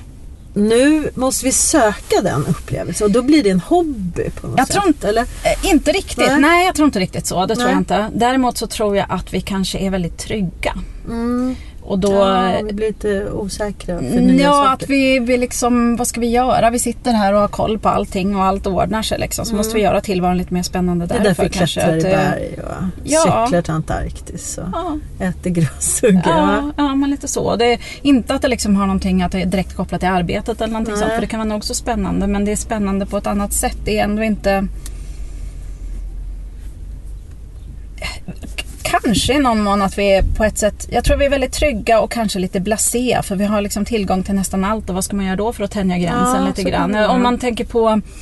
nu måste vi söka den upplevelsen och då blir det en hobby på något sätt. Tror inte, eller? Inte riktigt. Nej, jag tror inte riktigt så. Det tror jag inte. Däremot så tror jag att vi kanske är väldigt trygga. Och då, vi blir lite osäkra för nya saker. Att vi liksom, vad ska vi göra? Vi sitter här och har koll på allting och allt ordnar sig liksom. Så måste vi göra tillvaron lite mer spännande därför. Det är därför klättrar i berg och cyklar till Antarktis och äter gråsuggor. Ja, men lite så. Det är inte att det liksom har någonting att det är direkt kopplat till arbetet eller någonting sånt. För det kan vara nog så spännande, men det är spännande på ett annat sätt. Det är ändå inte... Kanske i någon mån att vi är på ett sätt, jag tror vi är väldigt trygga och kanske lite blasé, för vi har liksom tillgång till nästan allt, och vad ska man göra då för att tänja gränsen lite grann? Om man tänker på,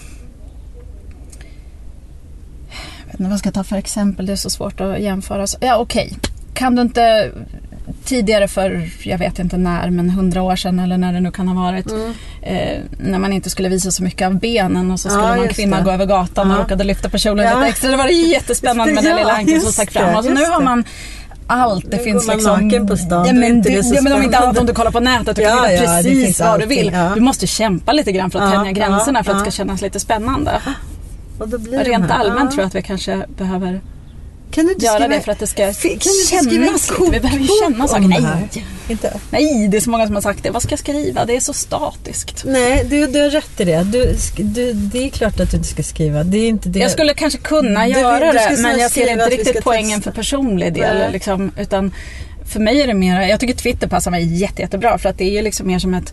jag vet inte vad ska jag ta för exempel, det är så svårt att jämföra. Ja, okej. Kan du inte tidigare för, jag vet inte när, men 100 år sedan eller när det nu kan ha varit, när man inte skulle visa så mycket av benen och så skulle någon kvinna gå över gatan och råkade lyfta på kjolen lite extra. Det var jättespännande med den lilla ankeln som stack fram. Och så nu har man allt, det finns liksom på stan. Men om inte annat, om du kollar på nätet och kan hitta precis vad du vill. Du måste kämpa lite grann för att tänja gränserna för att det ska kännas lite spännande. Och då blir rent allmänt tror jag att vi kanske behöver göra det för att det ska kännas lite. Vi behöver ju känna saker. Nej, det är så många som har sagt det. Vad ska jag skriva? Det är så statiskt. Nej, du har rätt i det. Det är klart att du inte ska skriva. Det är inte det. Jag skulle kanske kunna göra det, men jag ser inte riktigt poängen för personlig del. Liksom, utan för mig är det mer... Jag tycker Twitter passar mig jättebra, för att det är ju liksom mer som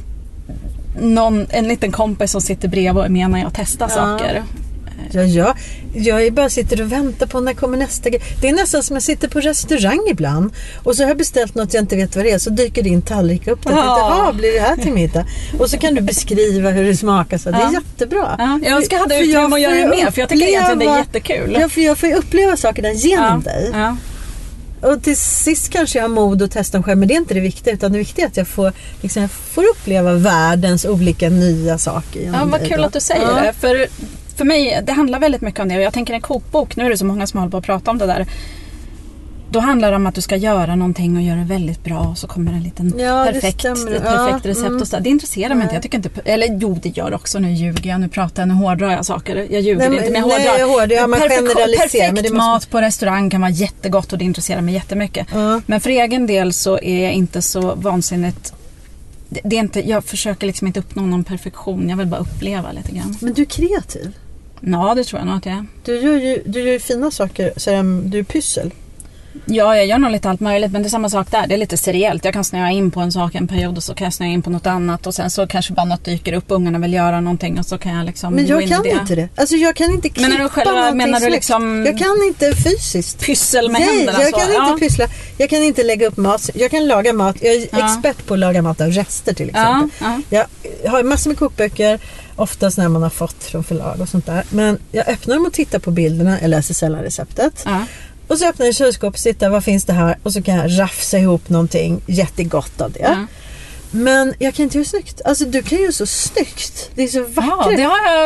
en liten kompis som sitter bredvid och är med när jag testar saker. Jag bara sitter och väntar på när kommer nästa grej. Det är nästan som jag sitter på restaurang ibland och så har jag beställt något jag inte vet vad det är, så dyker din tallrik upp där. Blir det här till middag? Och så kan du beskriva hur det smakar. Så det är jättebra. Jag önskar hade utrymme att göra det mer, för jag tycker egentligen det är jättekul. Ja, för jag får ju uppleva sakerna genom dig. Och till sist kanske jag har mod att testa dem själv, men det är inte det viktiga, utan det viktiga är att jag får uppleva världens olika nya saker. Vad kul att du säger det, för mig, det handlar väldigt mycket om det. Och jag tänker en kokbok, nu är det så många som håller på att prata om det där. Då handlar det om att du ska göra någonting och göra det väldigt bra, och så kommer en liten perfekt recept och så. Det intresserar mig inte. Jag tycker inte, eller jo, det gör det också. Nu ljuger jag, nu pratar jag, nu hårdrar jag saker. Jag ljuger inte, men jag hårdrar. Perfekt mat på restaurang kan vara jättegott och det intresserar mig jättemycket. Men för egen del så är jag inte så vansinnigt. Det är inte, jag försöker liksom inte uppnå någon perfektion. Jag vill bara uppleva lite grann. Men du är kreativ. Ja, det tror jag nog att jag är. Du gör ju fina saker, så du är pyssel. Ja, jag gör nog lite allt möjligt, men det är samma sak där. Det är lite seriellt. Jag kan snöa in på en sak en period och så kan jag snöa in på något annat, och sen så kanske bara något dyker upp, ungarna vill göra någonting och så kan jag liksom. Men jag kan inte det. Alltså jag kan inte klippa menar du liksom. Jag kan inte fysiskt pyssel med händerna. Jag kan inte pyssla. Jag kan inte lägga upp mat. Jag kan laga mat. Jag är expert på att laga mat av rester till exempel. Jag har massor med kokböcker, oftast när man har fått från förlag och sånt där. Men jag öppnar dem och tittar på bilderna. Jag läser sällan receptet. Och så öppnar jag kylskåpet och tittar, vad finns det här? Och så kan jag rafsa ihop någonting jättegott av det. Men jag kan inte göra snyggt. Alltså du kan ju så snyggt. Det är så vackert.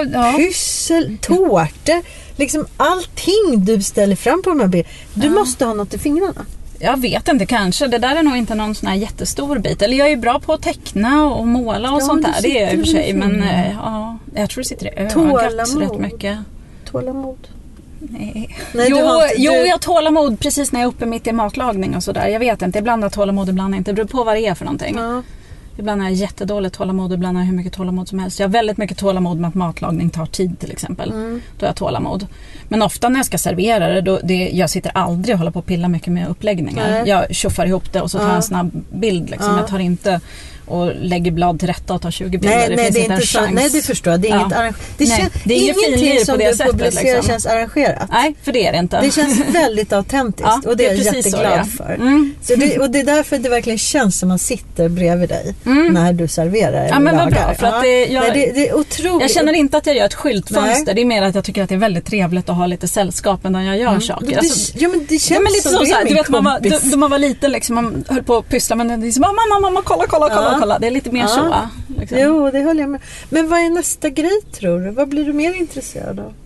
Pyssel, tårtor. Liksom allting du ställer fram på de här bilderna. Du måste ha något i fingrarna. Jag vet inte, kanske. Det där är nog inte någon sån här jättestor bit. Eller jag är bra på att teckna och måla och sånt där. Det är jag i och för sig. Men jag tror det sitter i ögat rätt mycket. Tålamod. Nej, jag har tålamod precis när jag är uppe mitt i matlagning och sådär. Jag vet inte, ibland har tålamod, ibland inte. Det beror på vad det är för någonting. Ibland har jag jättedåligt tålamod, ibland har jag hur mycket tålamod som helst. Jag har väldigt mycket tålamod med att matlagning tar tid till exempel. Då har jag tålamod. Men ofta när jag ska servera det, jag sitter aldrig och håller på att pilla mycket med uppläggningar. Jag tjoffar ihop det och så tar jag en snabb bild. Liksom. Jag tar inte och lägger blad till rätta och tar 20 bilder. Det finns inte en chans. Nej, det förstår jag. Det är inget det är ingenting som du publicerar liksom. Känns arrangerat. Nej, för det är det inte. Det känns väldigt autentiskt och det är jag jätteglad för. Så och det är därför det verkligen känns som man sitter bredvid dig när du serverar. Ja, men vad bra. För att det är otroligt. Jag känner inte att jag gör ett skyltfönster. Det är mer att jag tycker att det är väldigt trevligt att ha lite sällskap när jag gör saker. Men det känns lite som så här, du vet, man var liten liksom, man höll på att pyssla, men det är som mamma, kolla. Det är lite mer så. Liksom. Jo, det håller jag med. Men vad är nästa grej, tror du? Vad blir du mer intresserad av?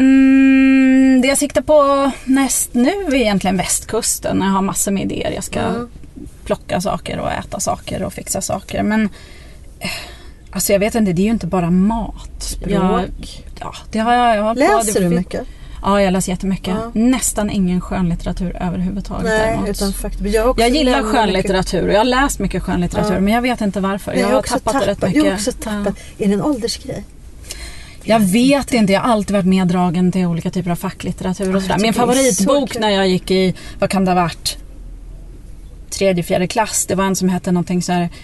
Det jag siktar på näst nu är egentligen västkusten. Jag har massor med idéer. Jag ska plocka saker och äta saker och fixa saker. Men alltså jag vet inte, det är ju inte bara mat. Språk. Det har jag läser du mycket? Ja, jag läser jättemycket. Nästan ingen skönlitteratur överhuvudtaget. Nej, utan faktiskt. Jag gillar skönlitteratur och jag har läst mycket skönlitteratur, men jag vet inte varför. Jag har tappat rätt mycket. Jag har också tappat. Är det en åldersgrej? Jag vet inte, jag har alltid varit meddragen till olika typer av facklitteratur och sådär. Min favoritbok när jag gick i, vad kan det ha varit? 3-4 klass, det var en som hette någonting så här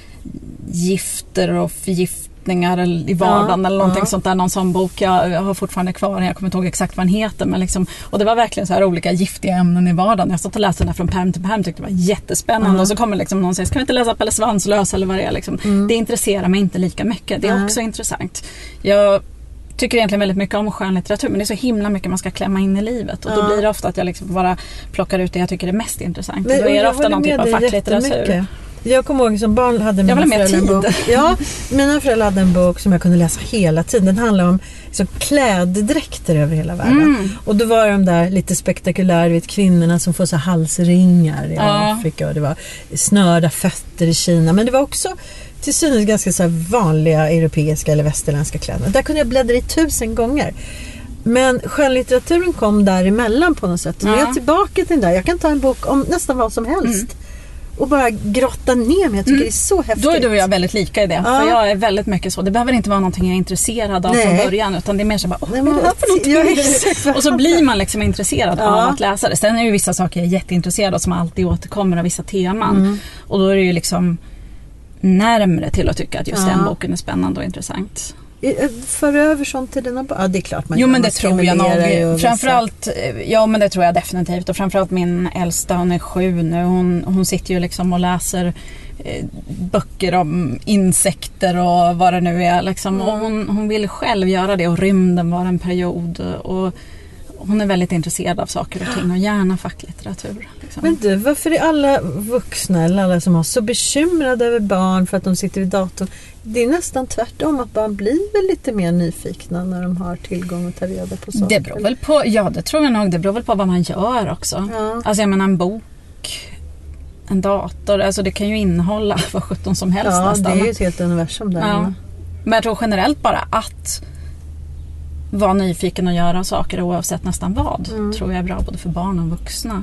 gifter och förgiftningar i vardagen eller någonting sånt där, någon sån bok. Jag har fortfarande kvar, jag kommer inte ihåg exakt vad den heter, men liksom, och det var verkligen så här olika giftiga ämnen i vardagen. Jag satt och läste den från pärm till pärm, tyckte det var jättespännande och så kommer liksom någon säga, ska vi inte läsa Pelle Svanslös eller vad det är liksom. Det intresserar mig inte lika mycket, det är också intressant. Jag tycker egentligen väldigt mycket om skönlitteratur, men det är så himla mycket man ska klämma in i livet och då blir det ofta att jag liksom bara plockar ut det jag tycker är mest intressant. Men, då är det ofta någon typ av facklitteratur. Jag kommer ihåg som barn hade mina föräldrar en bok. Ja, mina föräldrar hade en bok som jag kunde läsa hela tiden. Den handlar om så kläddräkter över hela världen. Och då var de där lite spektakulära, vet, kvinnorna som får så halsringar i Afrika och det var snörda fötter i Kina. Men det var också till synes ganska så här vanliga europeiska eller västerländska kläder. Där kunde jag bläddra i 1000 gånger. Men skönlitteraturen kom däremellan på något sätt. Och jag är tillbaka till den där. Jag kan ta en bok om nästan vad som helst. Och bara grotta ner mig. Jag tycker det är så häftigt. Då är du och jag väldigt lika i det. För jag är väldigt mycket så. Det behöver inte vara någonting jag är intresserad av från början. Utan det är mer så bara, vad är det här för någonting? Och så blir man liksom intresserad av att läsa det. Sen är det ju vissa saker jag är jätteintresserad av som alltid återkommer av vissa teman. Och då är det ju liksom närmare till att tycka att just den boken är spännande och intressant. För över sånt till dina barn? Ja, det är klart man. Jo, men det tror jag nog. Framförallt, ja, men det tror jag definitivt. Och framförallt min äldsta, hon är 7 nu. Hon sitter ju liksom och läser böcker om insekter och vad det nu är liksom. Och hon vill själv göra det, och rymden var en period, och hon är väldigt intresserad av saker och ting och gärna facklitteratur. Liksom. Men du, varför är alla vuxna eller alla som har så bekymrade över barn för att de sitter vid datorn? Det är nästan tvärtom, att barn blir väl lite mer nyfikna när de har tillgång och tar reda på saker. Det beror väl på, det tror jag nog, det beror väl på vad man gör också. Ja. Alltså jag menar, en bok, en dator, alltså det kan ju innehålla vad 17 som helst nästan. Ja, det är ju ett helt universum där. Ja. Men jag tror generellt bara att vara nyfiken och göra saker oavsett nästan vad, tror jag är bra både för barn och vuxna.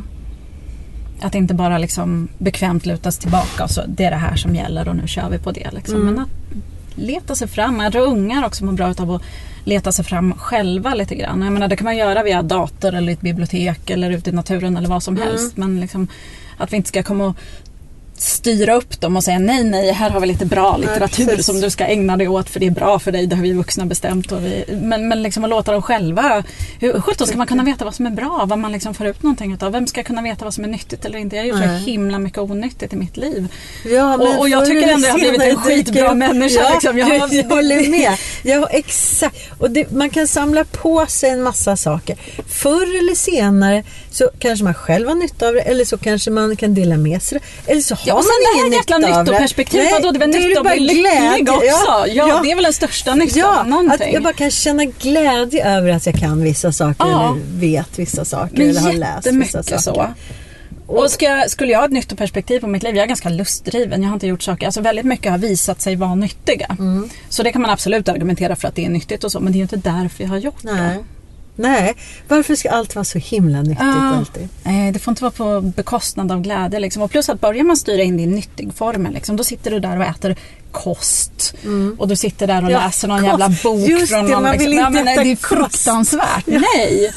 Att inte bara liksom bekvämt lutas tillbaka och så, det är det här som gäller och nu kör vi på det liksom. Men att leta sig fram. Jag tror ungar också mår bra av att leta sig fram själva lite grann. Jag menar, det kan man göra via dator eller ett bibliotek eller ute i naturen eller vad som helst. Men liksom, att vi inte ska komma och styra upp dem och säga nej, här har vi lite bra litteratur som du ska ägna dig åt för det är bra för dig, det har vi vuxna bestämt. Och men liksom att låta dem själva, hur sjutton ska man kunna veta vad som är bra, vad man liksom får ut någonting utav, vem ska kunna veta vad som är nyttigt eller inte. Jag har gjort så himla mycket onyttigt i mitt liv. Ja, och jag tycker ändå att jag har blivit en skitbra människa. Ja, liksom. Jag håller med. Ja, exakt. Och man kan samla på sig en massa saker. Förr eller senare så kanske man själv har nytta av det, eller så kanske man kan dela med sig det, eller så har man ingen nytta av det. Nyttoperspektiv, vadå? Det är väl nytta att bli lycklig också. Ja, det är väl den största nyttan av någonting. Att jag bara kan känna glädje över att jag kan vissa saker eller vet vissa saker eller har läst vissa saker. Så. Och skulle jag ha ett nyttoperspektiv på mitt liv, jag är ganska lustdriven, jag har inte gjort saker, alltså väldigt mycket har visat sig vara nyttiga. Så det kan man absolut argumentera för att det är nyttigt och så, men det är ju inte därför jag har gjort det. Nej, varför ska allt vara så himla nyttigt alltid? Det får inte vara på bekostnad av glädje liksom. Och plus att börjar man styra in det i nyttig form liksom, då sitter du där och äter kost och du sitter där och läser någon jävla bok. Just från det, någon man vill inte det är fruktansvärt. Nej.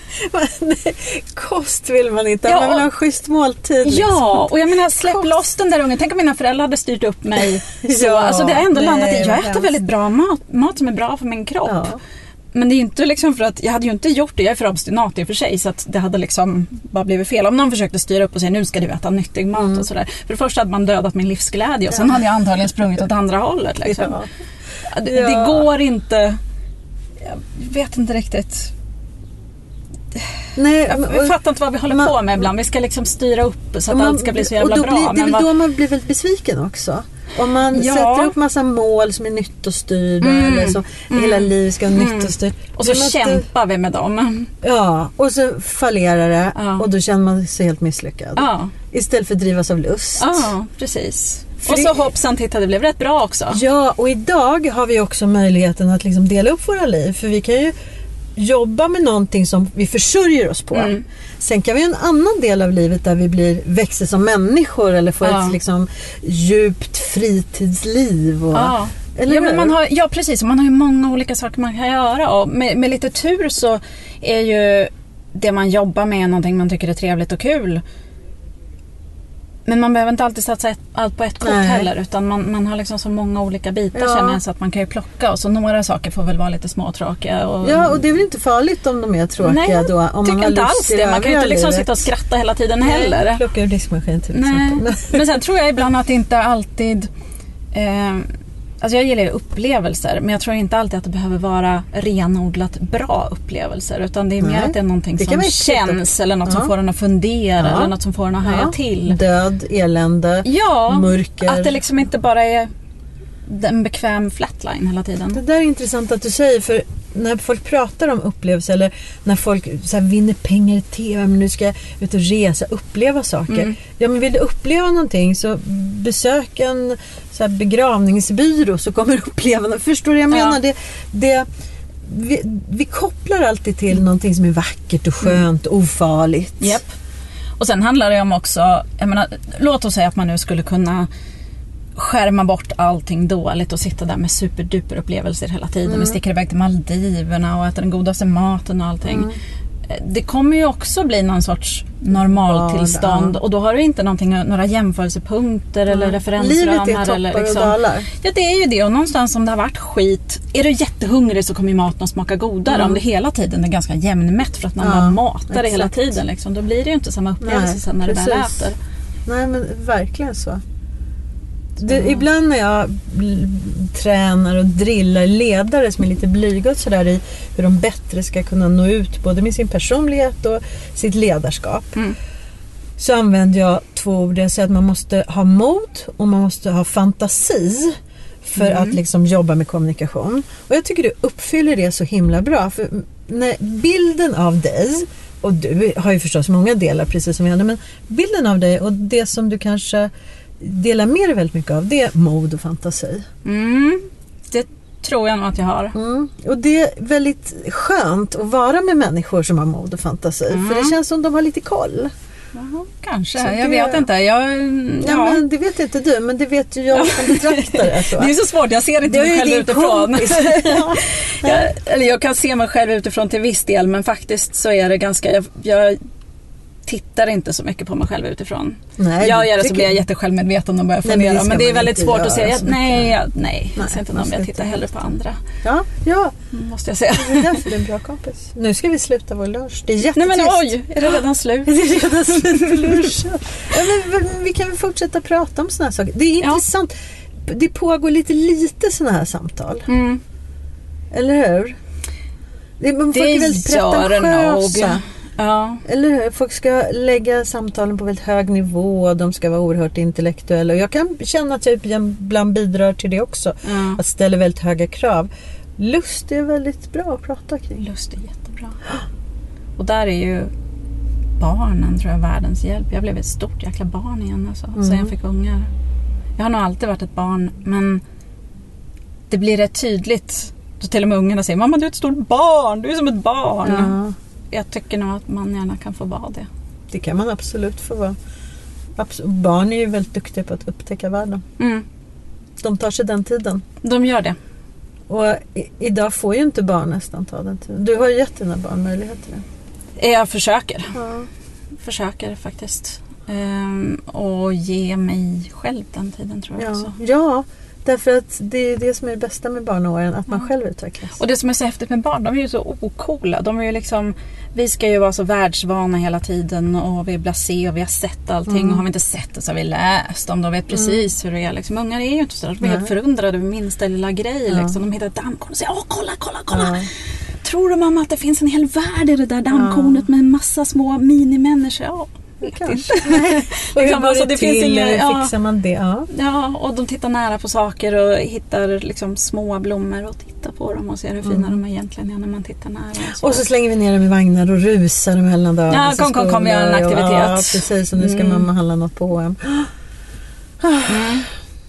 Kost vill man inte, man vill ha en schysst måltid liksom. Ja, och jag menar, släpp loss den där ungen. Tänk om mina föräldrar hade styrt upp mig så. Alltså det har ändå landat i, jag äter väldigt bra mat som är bra för min kropp. Men det är inte liksom för att jag hade ju inte gjort det, jag är för obstinat i och för sig, så att det hade liksom bara blivit fel. Om någon försökte styra upp och säga nu ska du äta nyttig mat och sådär. För det första hade man dödat min livsglädje och sen hade jag antagligen sprungit åt andra hållet liksom. Det går inte, jag vet inte riktigt. Nej, jag fattar inte vad vi håller på med ibland. Vi ska liksom styra upp så att allt ska bli så jävla bra. Det är väl då man blir väldigt besviken också. Om man sätter upp massa mål som är nyttostyrda eller så hela livet ska vara nyttostyrd. Och så kämpar vi med dem. Ja, och så fallerar det och då känner man sig helt misslyckad. Istället för att drivas av lust. Ja, precis. Och så hoppsan, titta, det blev rätt bra också. Ja, och idag har vi också möjligheten att liksom dela upp våra liv. För vi kan ju jobba med någonting som vi försörjer oss på. Sen kan vi ha en annan del av livet där vi växer som människor eller får ett liksom djupt fritidsliv. Och, eller men precis. Man har ju många olika saker man kan göra. Och med lite tur så är ju det man jobbar med någonting man tycker är trevligt och kul. Men man behöver inte alltid satsa allt på ett kort heller, utan man har liksom så många olika bitar känner jag, så att man kan ju plocka, och så några saker får väl vara lite småtråkiga. Och det är väl inte farligt om de är tråkiga då? Om tycker man inte alls det. Man kan ju inte liksom sitta och skratta hela tiden heller. Plocka ur diskmaskin till exempel. Men sen tror jag ibland att det inte alltid... Alltså jag gillar ju upplevelser, men jag tror inte alltid att det behöver vara renodlat bra upplevelser, utan det är mer att det är någonting som känns eller något som får en att fundera eller något som får en att haja till. Död, elände, mörker. Att det liksom inte bara är en bekväm flatline hela tiden. Det där är intressant att du säger, för när folk pratar om upplevelser eller när folk så här, vinner pengar i tv, men nu ska jag ut och resa, uppleva saker. Ja, men vill du uppleva någonting så besök en så här, begravningsbyrå, så kommer du uppleva. Förstår du? Jag menar vi kopplar alltid till någonting som är vackert och skönt och ofarligt. Japp. Och sen handlar det om också, jag menar, låt oss säga att man nu skulle kunna skärma bort allting dåligt och sitta där med superduper upplevelser hela tiden. Vi sticker iväg till Maldiverna och äter den godaste maten och allting. Det kommer ju också bli någon sorts normaltillstånd, och då har du inte några jämförelsepunkter eller referensramar. Livet är toppar eller liksom. Och dalar. Ja, det är ju det, och någonstans om det har varit skit, är du jättehungrig så kommer ju maten att smaka godare. Om det hela tiden är ganska jämnmätt för att man bara matar det hela tiden liksom, då blir det ju inte samma upplevelse sen när du väl äter. Nej, men verkligen så. Ibland när jag tränar och drillar ledare som är lite blyga och sådär i hur de bättre ska kunna nå ut både med sin personlighet och sitt ledarskap, så använder jag 2 ord. Jag säger att man måste ha mod och man måste ha fantasi för att liksom jobba med kommunikation. Och jag tycker du uppfyller det så himla bra, för när bilden av dig, och du har ju förstås många delar precis som vi hade, men bilden av dig och det som du kanske delar med dig väldigt mycket av, det är mod och fantasi. Det tror jag nog att jag har. Och det är väldigt skönt att vara med människor som har mod och fantasi, för det känns som de har lite koll. Kanske, jag vet inte. Men det vet inte du, men det vet ju jag som betraktare. Så. Det är så svårt, jag ser inte mig själv utifrån. Jag kan se mig själv utifrån till viss del, men faktiskt så är det ganska... Jag tittar inte så mycket på mig själv utifrån. Nej, jag gör det så blir jag jättesjälvmedveten och börjar fundera. Men det är väldigt svårt att säga. Nej, jag ser inte någon, jag tittar hellre på andra. Ja. Måste jag säga. Det är därför du är en bra kompis. Nu ska vi sluta vår lunch. Det är jättetrist. Nej, men oj, är det redan slut? Det är redan slut på lunchen. Men vi kan väl fortsätta prata om såna här saker. Det är intressant. Det pågår lite såna här samtal. Eller hur? Folk är väldigt pretentiösa. Ja. Eller hur? Folk ska lägga samtalen på väldigt hög nivå, de ska vara oerhört intellektuella, och jag kan känna att jag ibland bidrar till det också, att ställa väldigt höga krav. Lust är väldigt bra att prata kring. Lust är jättebra. Och där är ju barnen, tror jag, världens hjälp. Jag blev ett stort jäkla barn igen sen jag fick ungar. Jag har nog alltid varit ett barn, men det blir rätt tydligt då till och med ungarna säger: mamma, du är ett stort barn, du är som ett barn. Jag tycker nog att man gärna kan få vara det. Det kan man absolut få vara. Barn är ju väldigt duktiga på att upptäcka världen. De tar sig den tiden. De gör det. Och idag får ju inte barn nästan ta den tiden. Du har ju gett dina barn möjligheter. Jag försöker. Försöker faktiskt. Och ge mig själv den tiden, tror jag också. Ja, därför att det är det som är det bästa med barnåren, att man själv utvecklas. Och det som är så häftigt med barn, de är ju så ocoola. De är ju liksom, vi ska ju vara så världsvana hela tiden, och vi är blasé och vi har sett allting, och har vi inte sett det så har vi läst om, de vet precis hur det är liksom. Ungar är ju inte så, de är helt förundrade över minsta lilla grej liksom. De hittar ett dammkorn och säger: kolla. Tror du, mamma, att det finns en hel värld i det där dammkornet med en massa små minimänniskor? Kanske. Och hur går det till? Fixar man det? Ja, och de tittar nära på saker och hittar liksom små blommor och tittar på dem och ser hur fina de egentligen är när man tittar nära. Och så slänger vi ner dem i vagnar och rusar dem hela dagen. Ja, kom vi göra en aktivitet. Ja, precis. Och nu ska mamma handla något på hem.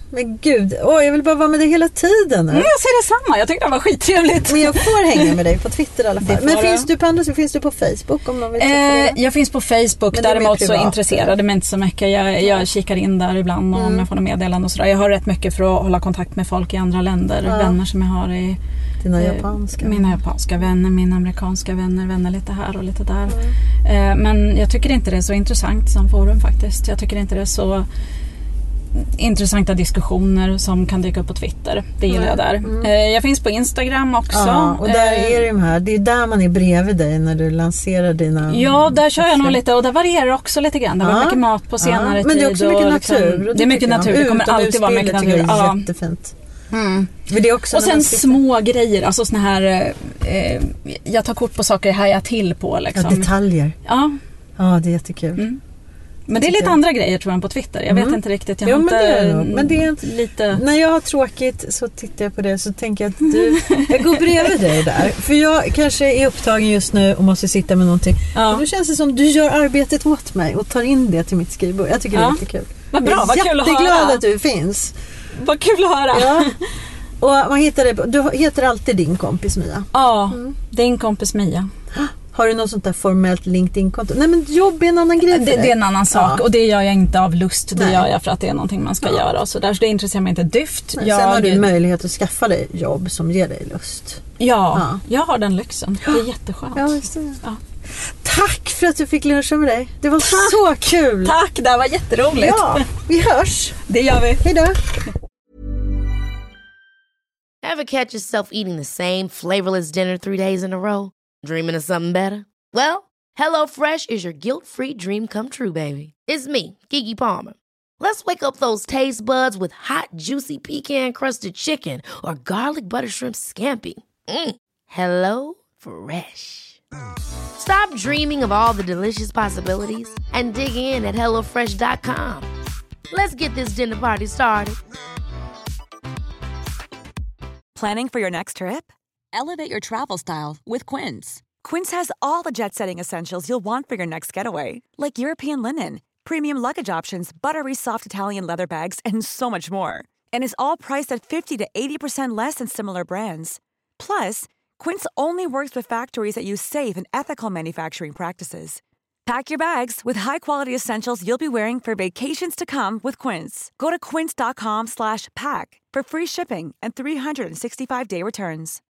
men gud. Jag vill bara vara med dig hela tiden. Jag säger detsamma. Jag tyckte det var skittrevligt. Men jag får hänga med dig på Twitter i alla fall. Men finns du på andra, så finns du på Facebook om någon vill träffa dig? Jag finns på Facebook. Däremot så intresserade mig inte så mycket. Jag kikar in där ibland om jag får något meddelande och sådär. Jag har rätt mycket för att hålla kontakt med folk i andra länder. Vänner som jag har i... Dina japanska. Mina japanska vänner, mina amerikanska vänner lite här och lite där. Men jag tycker inte det är så intressant som forum faktiskt. Jag tycker inte det är så intressanta diskussioner som kan dyka upp på Twitter. Det gillar jag där. Jag finns på Instagram också. Ja, och där är de här. Det är där man är bredvid dig när du lanserar dina... Ja, där kör jag nog lite. Och där varierar också lite grann. Det var mycket mat på senare tid. Men det är också mycket natur. Det är mycket natur. Det kommer alltid vara mycket natur. Det är jättefint. Det är också och sen små grejer, alltså såna här jag tar kort på saker här jag till på liksom. Ja, detaljer. Ja, det är jättekul. Men det är lite andra grejer tror jag på Twitter. Jag vet inte riktigt. Jag har men det är inte lite... När jag har tråkigt så tittar jag på det, så tänker jag att jag går bredvid dig där. För jag kanske är upptagen just nu och måste sitta med någonting. Och då känns det som du gör arbetet åt mig och tar in det till mitt skrivbord. Jag tycker det är jättekul. Vad bra, vad kul att höra. Jag är jätteglad att du finns. Vad kul att höra. Ja. Och man du heter alltid din kompis Mia. Ja, din kompis Mia. Har du något sånt där formellt LinkedIn-konto? Nej, men jobb är en annan grej för dig. Det är en annan sak. Och det gör jag inte av lust. Det gör jag för att det är någonting man ska göra. Så där, så det intresserar mig inte dyft. Sen har du möjlighet att skaffa dig jobb som ger dig lust. Ja, jag har den lyxen. Det är jätteskönt. Ja, just det. Ja. Tack för att du fick luncha med dig. Det var så kul. Tack, det var jätteroligt. Ja, vi hörs. Det gör vi. Hej då. Ever catch yourself eating the same flavorless dinner 3 days in a row? Dreaming of something better? Well, HelloFresh is your guilt-free dream come true, baby. It's me, Keke Palmer. Let's wake up those taste buds with hot, juicy pecan-crusted chicken or garlic butter shrimp scampi. Hello Fresh. Stop dreaming of all the delicious possibilities and dig in at HelloFresh.com. Let's get this dinner party started. Planning for your next trip? Elevate your travel style with Quince. Quince has all the jet-setting essentials you'll want for your next getaway, like European linen, premium luggage options, buttery soft Italian leather bags, and so much more. And is all priced at 50 to 80% less than similar brands. Plus, Quince only works with factories that use safe and ethical manufacturing practices. Pack your bags with high-quality essentials you'll be wearing for vacations to come with Quince. Go to quince.com/pack for free shipping and 365-day returns.